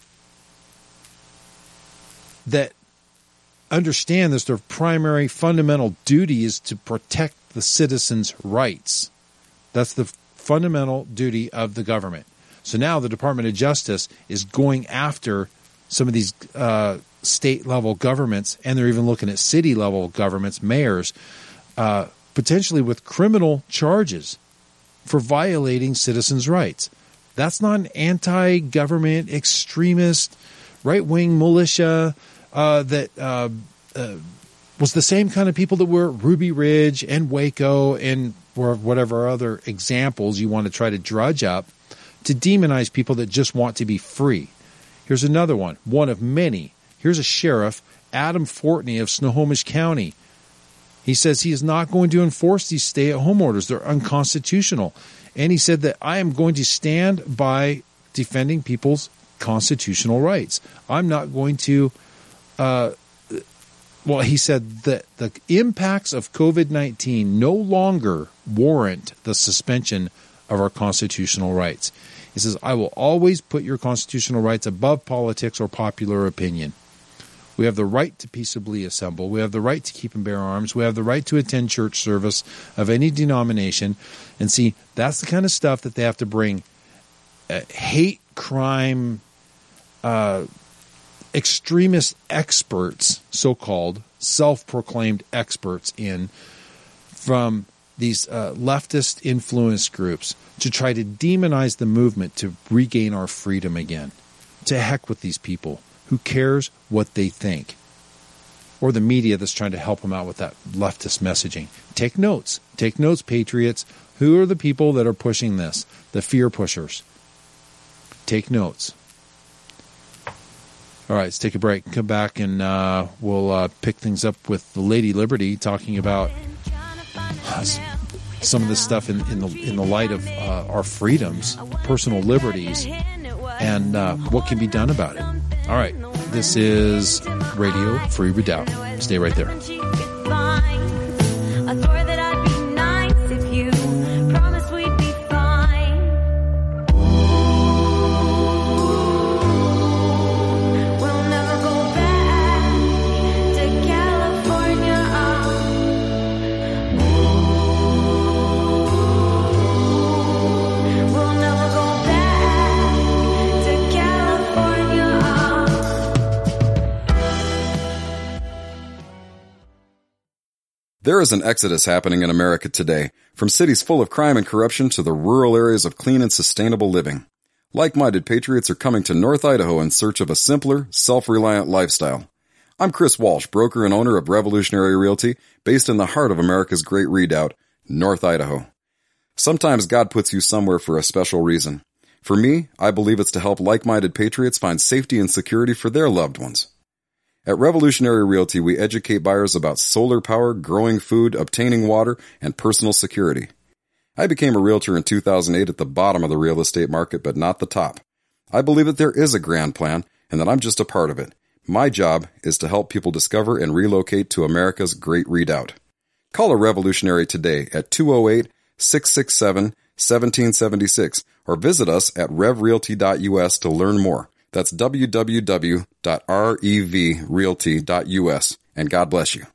that understand this. Their primary fundamental duty is to protect the citizens' rights. That's the fundamental duty of the government. So now the Department of Justice is going after some of these uh, state-level governments, and they're even looking at city-level governments, mayors, uh, potentially with criminal charges for violating citizens' rights. That's not an anti-government, extremist, right-wing militia Uh, that uh, uh, was the same kind of people that were at Ruby Ridge and Waco and or whatever other examples you want to try to drudge up to demonize people that just want to be free. Here's another one, one of many. Here's a sheriff, Adam Fortney of Snohomish County. He says he is not going to enforce these stay-at-home orders. They're unconstitutional. And he said that I am going to stand by defending people's constitutional rights. I'm not going to Uh, well, he said that the impacts of COVID nineteen no longer warrant the suspension of our constitutional rights. He says, I will always put your constitutional rights above politics or popular opinion. We have the right to peaceably assemble. We have the right to keep and bear arms. We have the right to attend church service of any denomination. And see, that's the kind of stuff that they have to bring uh, hate crime uh extremist experts, so-called self-proclaimed experts in from these uh, leftist influence groups to try to demonize the movement to regain our freedom again. To heck with these people. Who cares what they think? Or the media that's trying to help them out with that leftist messaging. Take notes. Take notes, patriots. Who are the people that are pushing this? The fear pushers. Take notes. All right, let's take a break. Come back and uh, we'll uh, pick things up with the Lady Liberty, talking about uh, some of this stuff in, in the in the light of uh, our freedoms, personal liberties, and uh, what can be done about it. All right, this is Radio Free Redoubt. Stay right there. There is an exodus happening in America today, from cities full of crime and corruption to the rural areas of clean and sustainable living. Like-minded patriots are coming to North Idaho in search of a simpler, self-reliant lifestyle. I'm Chris Walsh, broker and owner of Revolutionary Realty, based in the heart of America's great redoubt, North Idaho. Sometimes God puts you somewhere for a special reason. For me, I believe it's to help like-minded patriots find safety and security for their loved ones. At Revolutionary Realty, we educate buyers about solar power, growing food, obtaining water, and personal security. I became a realtor in two thousand eight at the bottom of the real estate market, but not the top. I believe that there is a grand plan, and that I'm just a part of it. My job is to help people discover and relocate to America's great redoubt. Call a Revolutionary today at two oh eight, six six seven, one seven seven six or visit us at rev realty dot u s to learn more. That's w w w dot rev realty dot u s, and God bless you.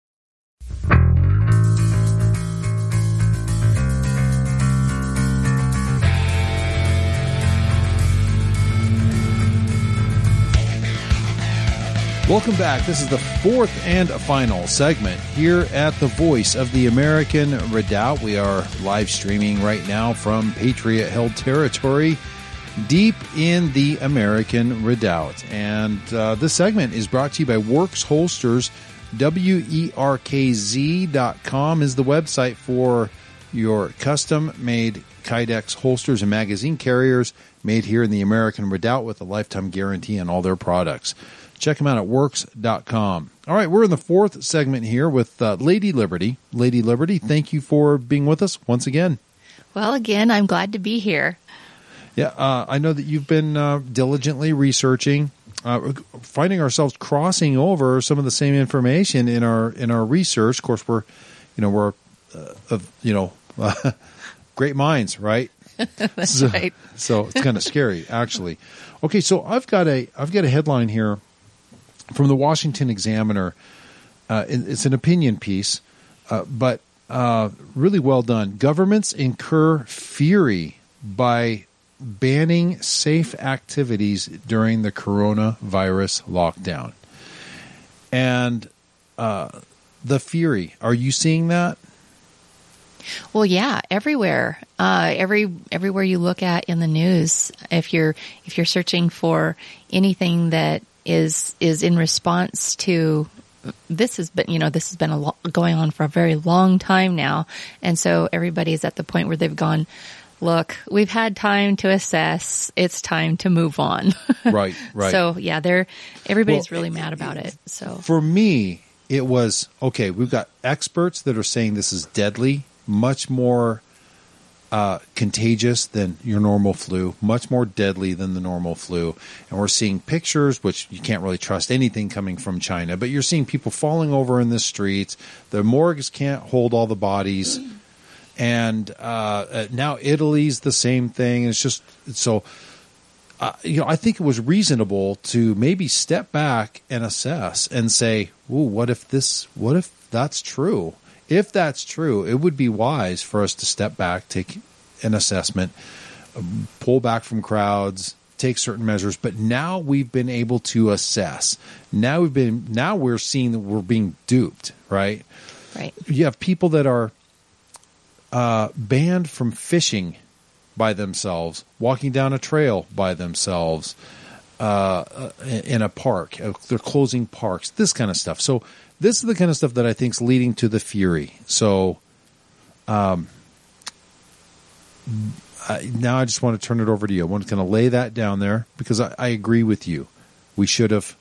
Welcome back. This is the fourth and final segment here at the Voice of the American Redoubt. We are live streaming right now from Patriot-held territory, deep in the American Redoubt. And uh, this segment is brought to you by Works Holsters. W E R K Z dot com is the website for your custom-made Kydex holsters and magazine carriers made here in the American Redoubt with a lifetime guarantee on all their products. Check them out at works dot com. All right, we're in the fourth segment here with uh, Lady Liberty. Lady Liberty, thank you for being with us once again. Well, again, I'm glad to be here. Yeah, uh, I know that you've been uh, diligently researching, uh, finding ourselves crossing over some of the same information in our in our research. Of course, we're, you know, we're, uh, of, you know, uh, great minds, right? That's so, right. So it's kind of scary, actually. Okay, so I've got a I've got a headline here from the Washington Examiner. Uh, it's an opinion piece, uh, but uh, really well done. Governments incur fury by banning safe activities during the coronavirus lockdown. And uh, the fury, are you seeing that? Well, yeah, everywhere. Uh, every everywhere you look at in the news, if you're if you're searching for anything that is is in response to this has been, you know, this has been a lo- going on for a very long time now, and so everybody's at the point where they've gone, look, we've had time to assess. It's time to move on. Right, right. So yeah, they're everybody's well, really mad about it. So for me, it was okay. We've got experts that are saying this is deadly, much more uh, contagious than your normal flu, much more deadly than the normal flu. And we're seeing pictures, which you can't really trust anything coming from China, but you're seeing people falling over in the streets. The morgues can't hold all the bodies. And uh, now Italy's the same thing. It's just so, uh, you know, I think it was reasonable to maybe step back and assess and say, "Ooh, what if this? What if that's true? If that's true, it would be wise for us to step back, take an assessment, pull back from crowds, take certain measures." But now we've been able to assess. Now we've been. Now we're seeing that we're being duped. Right. Right. You have people that are Uh, banned from fishing by themselves, walking down a trail by themselves, uh, in a park. They're closing parks, this kind of stuff. So this is the kind of stuff that I think is leading to the fury. So um, I, now I just want to turn it over to you. I want to kind of lay that down there because I, I agree with you. We should have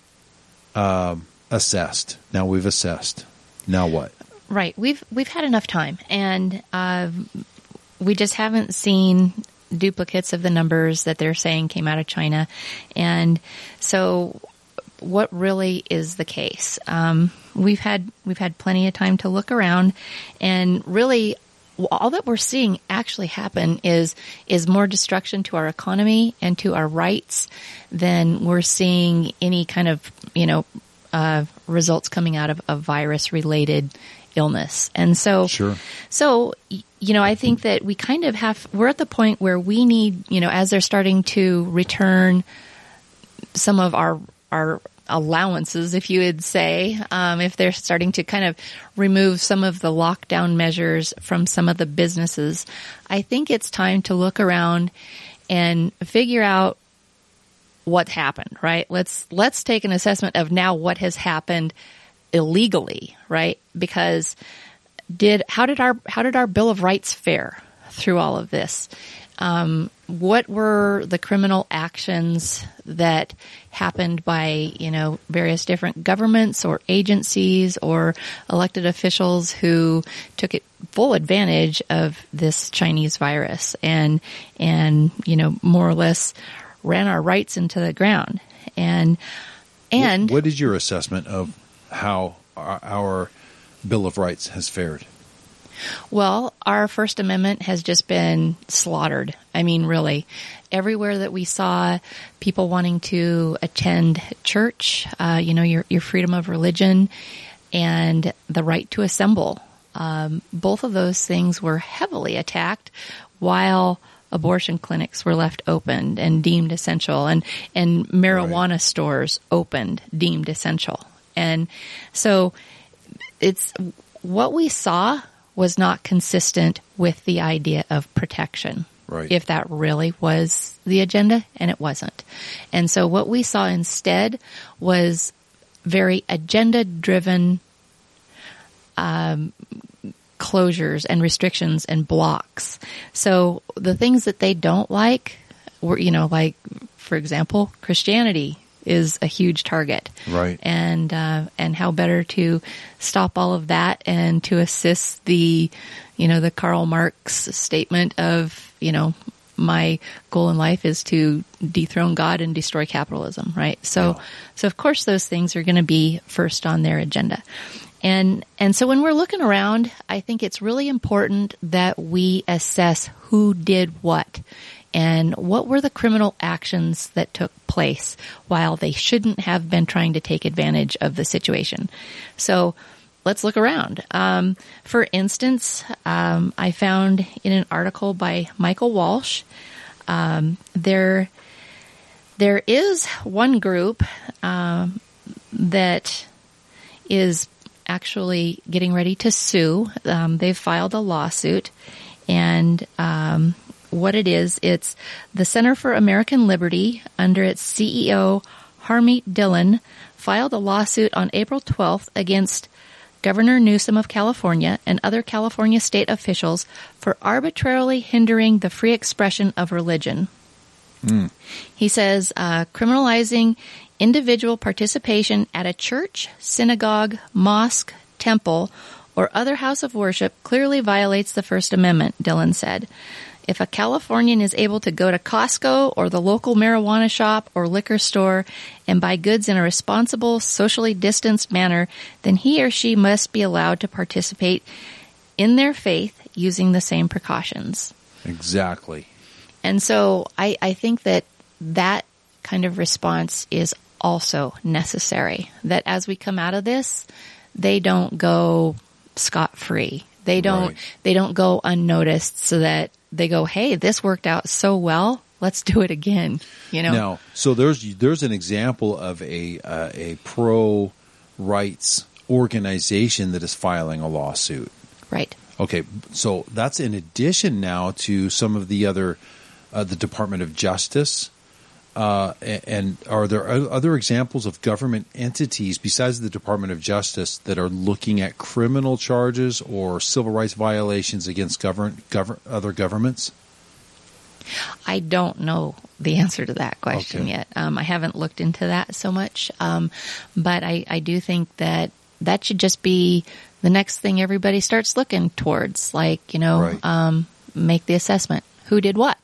um, assessed. Now we've assessed. Now what? Right. We've we've had enough time, and uh, we just haven't seen duplicates of the numbers that they're saying came out of China. And so what really is the case? Um, we've had we've had plenty of time to look around, and really all that we're seeing actually happen is is more destruction to our economy and to our rights than we're seeing any kind of, you know, uh, results coming out of a virus-related illness. And so, sure. so, you know, I think that we kind of have, we're at the point where we need, you know, as they're starting to return some of our, our allowances, if you would say, um, if they're starting to kind of remove some of the lockdown measures from some of the businesses, I think it's time to look around and figure out what happened, right? Let's, let's take an assessment of now what has happened illegally, right? Because did, how did our, how did our Bill of Rights fare through all of this? Um, what were the criminal actions that happened by, you know, various different governments or agencies or elected officials who took it full advantage of this Chinese virus and, and, you know, more or less ran our rights into the ground? And, and what, what is your assessment of how our, our Bill of Rights has fared? Well, our First Amendment has just been slaughtered. I mean, really, everywhere that we saw people wanting to attend church, uh, you know, your, your freedom of religion and the right to assemble, um, both of those things were heavily attacked while abortion clinics were left open and deemed essential, and, and marijuana right. stores opened, deemed essential. And so it's what we saw was not consistent with the idea of protection. Right. If that really was the agenda, and it wasn't. And so what we saw instead was very agenda-driven um, closures and restrictions and blocks. So the things that they don't like were, you know, like, for example, Christianity is a huge target. Right. And, uh, and how better to stop all of that and to assist the, you know, the Karl Marx statement of, you know, my goal in life is to dethrone God and destroy capitalism, right? So, yeah. so of course those things are going to be first on their agenda. And, and so when we're looking around, I think it's really important that we assess who did what. And what were the criminal actions that took place while they shouldn't have been trying to take advantage of the situation? So let's look around. Um, for instance, um, I found in an article by Michael Walsh, um, there there is one group um, that is actually getting ready to sue. Um, they've filed a lawsuit, and um, what it is, it's the Center for American Liberty, under its C E O, Harmeet Dillon, filed a lawsuit on April twelfth against Governor Newsom of California and other California state officials for arbitrarily hindering the free expression of religion. Mm. He says uh, criminalizing individual participation at a church, synagogue, mosque, temple, or other house of worship clearly violates the First Amendment, Dillon said. If a Californian is able to go to Costco or the local marijuana shop or liquor store and buy goods in a responsible, socially distanced manner, then he or she must be allowed to participate in their faith using the same precautions. Exactly. And so I, I think that that kind of response is also necessary, that as we come out of this, they don't go scot-free. They don't, right. they don't go unnoticed, so that they go, hey, this worked out so well, let's do it again. You know. Now, so there's there's an example of a uh, a pro rights organization that is filing a lawsuit. Right. Okay, so that's in addition now to some of the other, uh, the Department of Justice, Uh, and are there other examples of government entities besides the Department of Justice that are looking at criminal charges or civil rights violations against govern, govern, other governments? I don't know the answer to that question Okay. yet. Um, I haven't looked into that so much. Um, but I, I do think that that should just be the next thing everybody starts looking towards. Like, you know, Right. um, make the assessment. Who did what?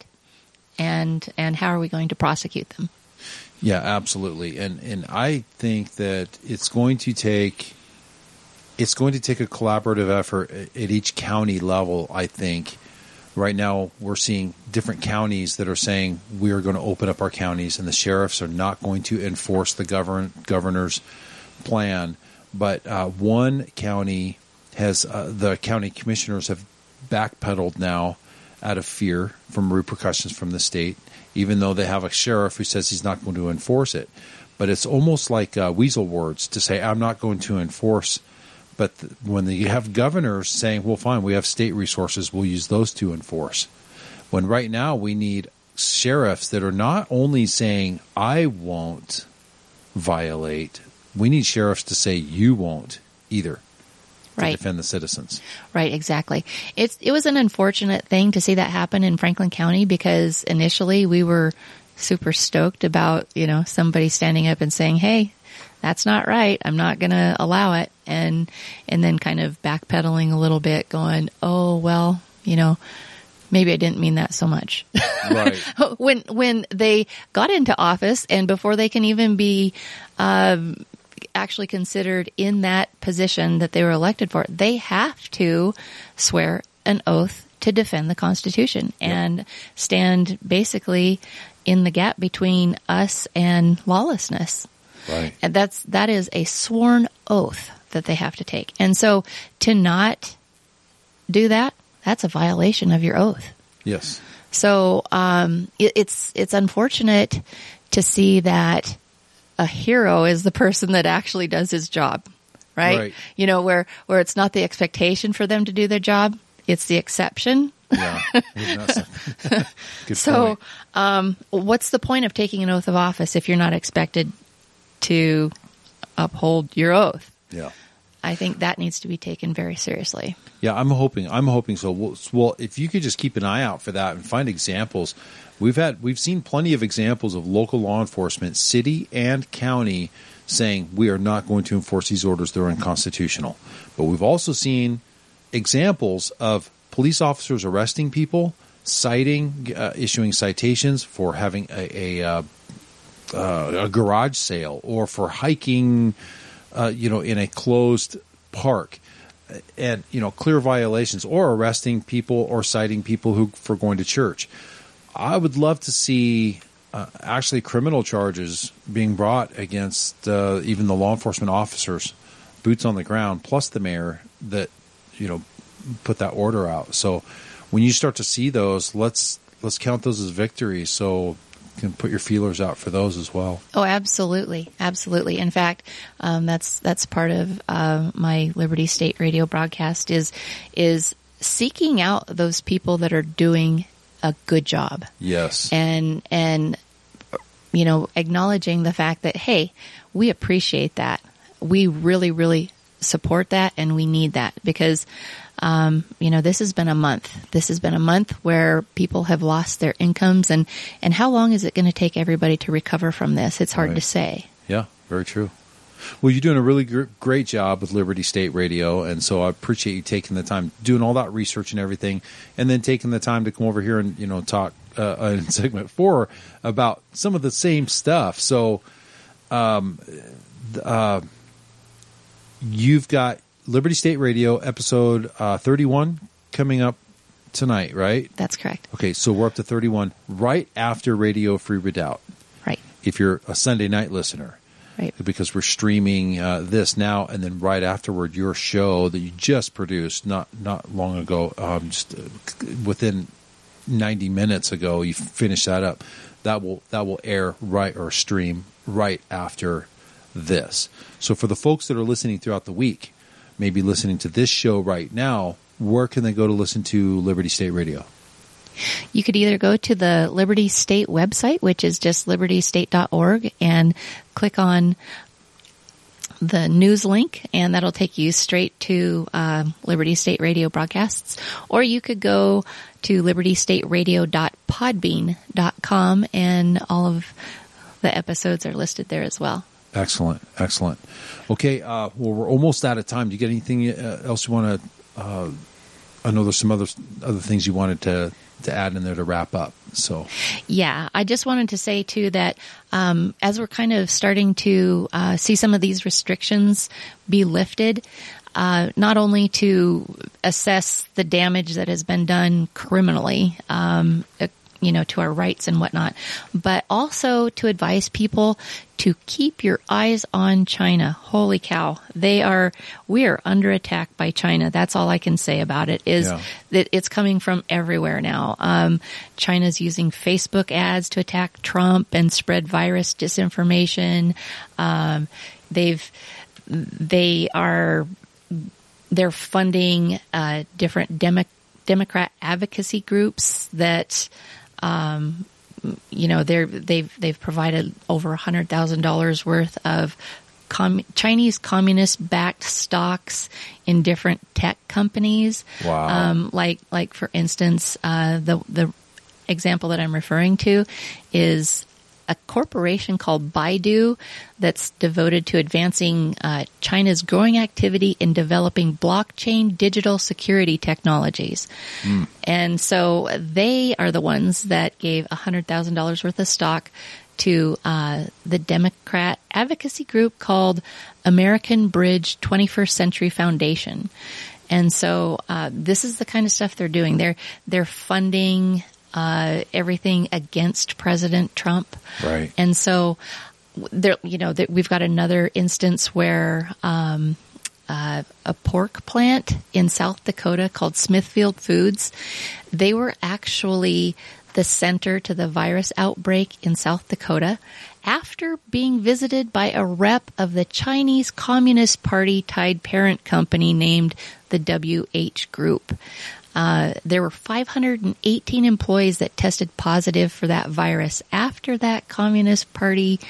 And and how are we going to prosecute them? Yeah, absolutely. And and I think that it's going to take it's going to take a collaborative effort at at each county level, I think. Right now we're seeing different counties that are saying we are going to open up our counties and the sheriffs are not going to enforce the govern governor's plan. But uh, one county has uh, the county commissioners have backpedaled now out of fear from repercussions from the state, even though they have a sheriff who says he's not going to enforce it. But it's almost like uh, weasel words to say, I'm not going to enforce. But th- when you have governors saying, well, fine, we have state resources, we'll use those to enforce. When right now we need sheriffs that are not only saying, I won't violate, we need sheriffs to say, you won't either. To Right. defend the citizens. Right, exactly. It's it was an unfortunate thing to see that happen in Franklin County because initially we were super stoked about, you know, somebody standing up and saying, "Hey, that's not right. I'm not going to allow it." And and then kind of backpedaling a little bit going, "Oh, well, you know, maybe I didn't mean that so much." Right. when when they got into office and before they can even be um actually considered in that position that they were elected for, they have to swear an oath to defend the Constitution and yep. stand basically in the gap between us and lawlessness. Right. And that's, that is a sworn oath that they have to take. And so to not do that, that's a violation of your oath. Yes. So, um, it, it's, it's unfortunate to see that a hero is the person that actually does his job, right? Right. You know, where, where it's not the expectation for them to do their job. It's the exception. Yeah. Good So, point. um, what's the point of taking an oath of office if you're not expected to uphold your oath? Yeah. I think that needs to be taken very seriously. Yeah, I'm hoping. I'm hoping so. Well, well, if you could just keep an eye out for that and find examples, we've had we've seen plenty of examples of local law enforcement, city and county, saying we are not going to enforce these orders; they're unconstitutional. But we've also seen examples of police officers arresting people, citing, uh, issuing citations for having a a, uh, uh, a garage sale or for hiking. Uh, you know, in a closed park, and you know, clear violations, or arresting people or citing people who for going to church. I would love to see uh, actually criminal charges being brought against uh, even the law enforcement officers, boots on the ground, plus the mayor that you know put that order out. So when you start to see those, let's let's count those as victories. So. Can put your feelers out for those as well. Oh, absolutely, absolutely. In fact, um, that's that's part of uh, my Liberty State Radio broadcast is is seeking out those people that are doing a good job. Yes, and and you know, acknowledging the fact that hey, we appreciate that. We really, really support that, and we need that because. Um, you know, this has been a month. This has been a month where people have lost their incomes, and, and how long is it going to take everybody to recover from this? It's hard right. to say. Yeah, very true. Well, you're doing a really gr- great job with Liberty State Radio, and so I appreciate you taking the time, doing all that research and everything, and then taking the time to come over here and, you know, talk uh, in segment four about some of the same stuff. So, um, uh, you've got Liberty State Radio episode uh, thirty-one coming up tonight, right? That's correct. Okay, so we're up to thirty-one right after Radio Free Redoubt. Right. If you're a Sunday night listener. Right. Because we're streaming uh, this now, and then right afterward, your show that you just produced not not long ago, um, just uh, within ninety minutes ago, you finished that up. That will that will air right or stream right after this. So for the folks that are listening throughout the week, maybe listening to this show right now, where can they go to listen to Liberty State Radio? You could either go to the Liberty State website, which is just liberty state dot org, and click on the news link, and that'll take you straight to uh, Liberty State Radio broadcasts. Or you could go to liberty state radio dot podbean dot com, and all of the episodes are listed there as well. Excellent, excellent. Okay, uh, well, we're almost out of time. Do you get anything uh, else you want to? Uh, I know there's some other other things you wanted to to add in there to wrap up. So, yeah, I just wanted to say too that um, as we're kind of starting to uh, see some of these restrictions be lifted, uh, not only to assess the damage that has been done criminally, um, you know, to our rights and whatnot, but also to advise people to keep your eyes on China. Holy cow. They are, we are under attack by China. That's all I can say about it is yeah. that it's coming from everywhere now. Um, China's using Facebook ads to attack Trump and spread virus disinformation. Um, they've, they are, they're funding, uh, different Demo- Democrat advocacy groups that, Um, you know, they're, they've, they've provided over a hundred thousand dollars worth of com- Chinese communist backed stocks in different tech companies. Wow. Um, like, like for instance, uh, the, the example that I'm referring to is a corporation called Baidu that's devoted to advancing uh, China's growing activity in developing blockchain digital security technologies. Mm. And so they are the ones that gave one hundred thousand dollars worth of stock to uh, the Democrat advocacy group called American Bridge twenty-first Century Foundation. And so uh, this is the kind of stuff they're doing. They're they're funding uh everything against President Trump. Right. And so there, you know, there, we've got another instance where um uh a pork plant in South Dakota called Smithfield Foods, they were actually the center to the virus outbreak in South Dakota after being visited by a rep of the Chinese Communist Party tied parent company named the W H Group. Uh, there were five hundred eighteen employees that tested positive for that virus after that Communist Party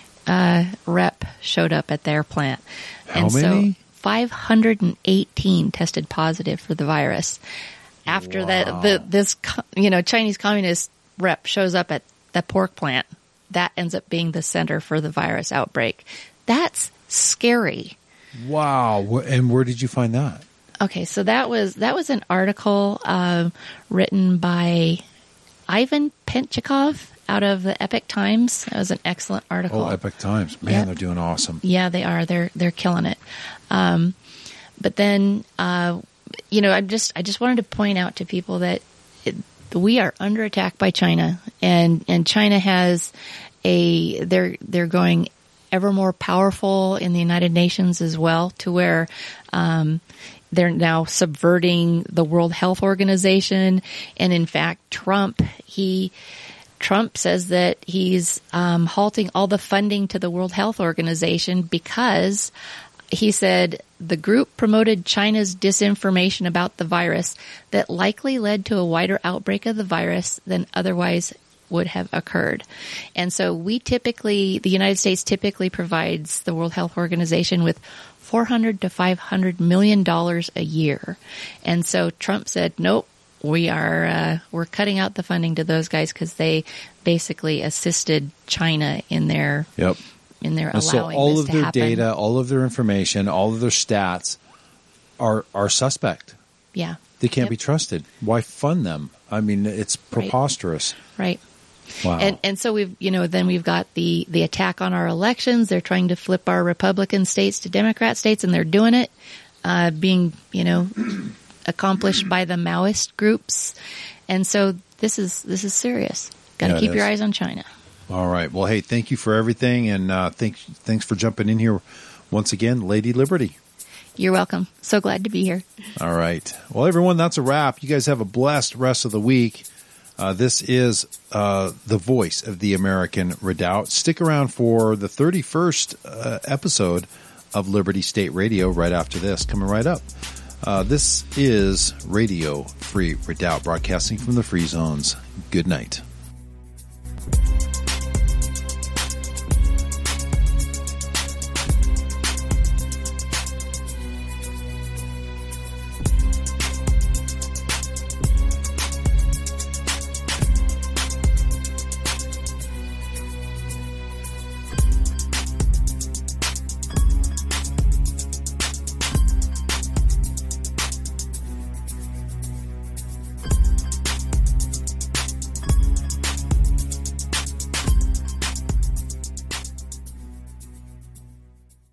uh, rep showed up at their plant. How and many? So five hundred eighteen tested positive for the virus. After Wow. that, the, this, you know, Chinese Communist rep shows up at the pork plant. That ends up being the center for the virus outbreak. That's scary. Wow. And where did you find that? Okay, so that was that was an article uh, written by Ivan Penchikov out of the Epoch Times. That was an excellent article. Oh, Epoch Times, man, Yeah. they're doing awesome. Yeah, they are. They're they're killing it. Um, but then, uh, you know, I just I just wanted to point out to people that it, we are under attack by China, and and China has a they're they're going ever more powerful in the United Nations as well, to where um, they're now subverting the World Health Organization. And in fact, Trump, he, Trump says that he's um, halting all the funding to the World Health Organization because he said the group promoted China's disinformation about the virus that likely led to a wider outbreak of the virus than otherwise would have occurred. And so we typically, the United States typically provides the World Health Organization with four hundred to five hundred million dollars a year. And so Trump said, nope, we are, uh, we're cutting out the funding to those guys because they basically assisted China in their, Yep. in their And so allowing all this of to their happen. data, all of their information, all of their stats are are suspect. Yeah. They can't Yep. be trusted. Why fund them? I mean, it's preposterous. Right. Wow. And and so we've, you know, then we've got the, the attack on our elections. They're trying to flip our Republican states to Democrat states, and they're doing it, uh, being, you know, accomplished by the Maoist groups. And so this is, this is serious. Got to Yeah, it keep your is. eyes on China. All right. Well, hey, thank you for everything, and uh, thanks thanks for jumping in here once again, Lady Liberty. You're welcome. So glad to be here. All right. Well, everyone, that's a wrap. You guys have a blessed rest of the week. Uh, this is uh, the voice of the American Redoubt. Stick around for the thirty-first uh, episode of Liberty State Radio right after this, coming right up. Uh, this is Radio Free Redoubt, broadcasting from the Free Zones. Good night.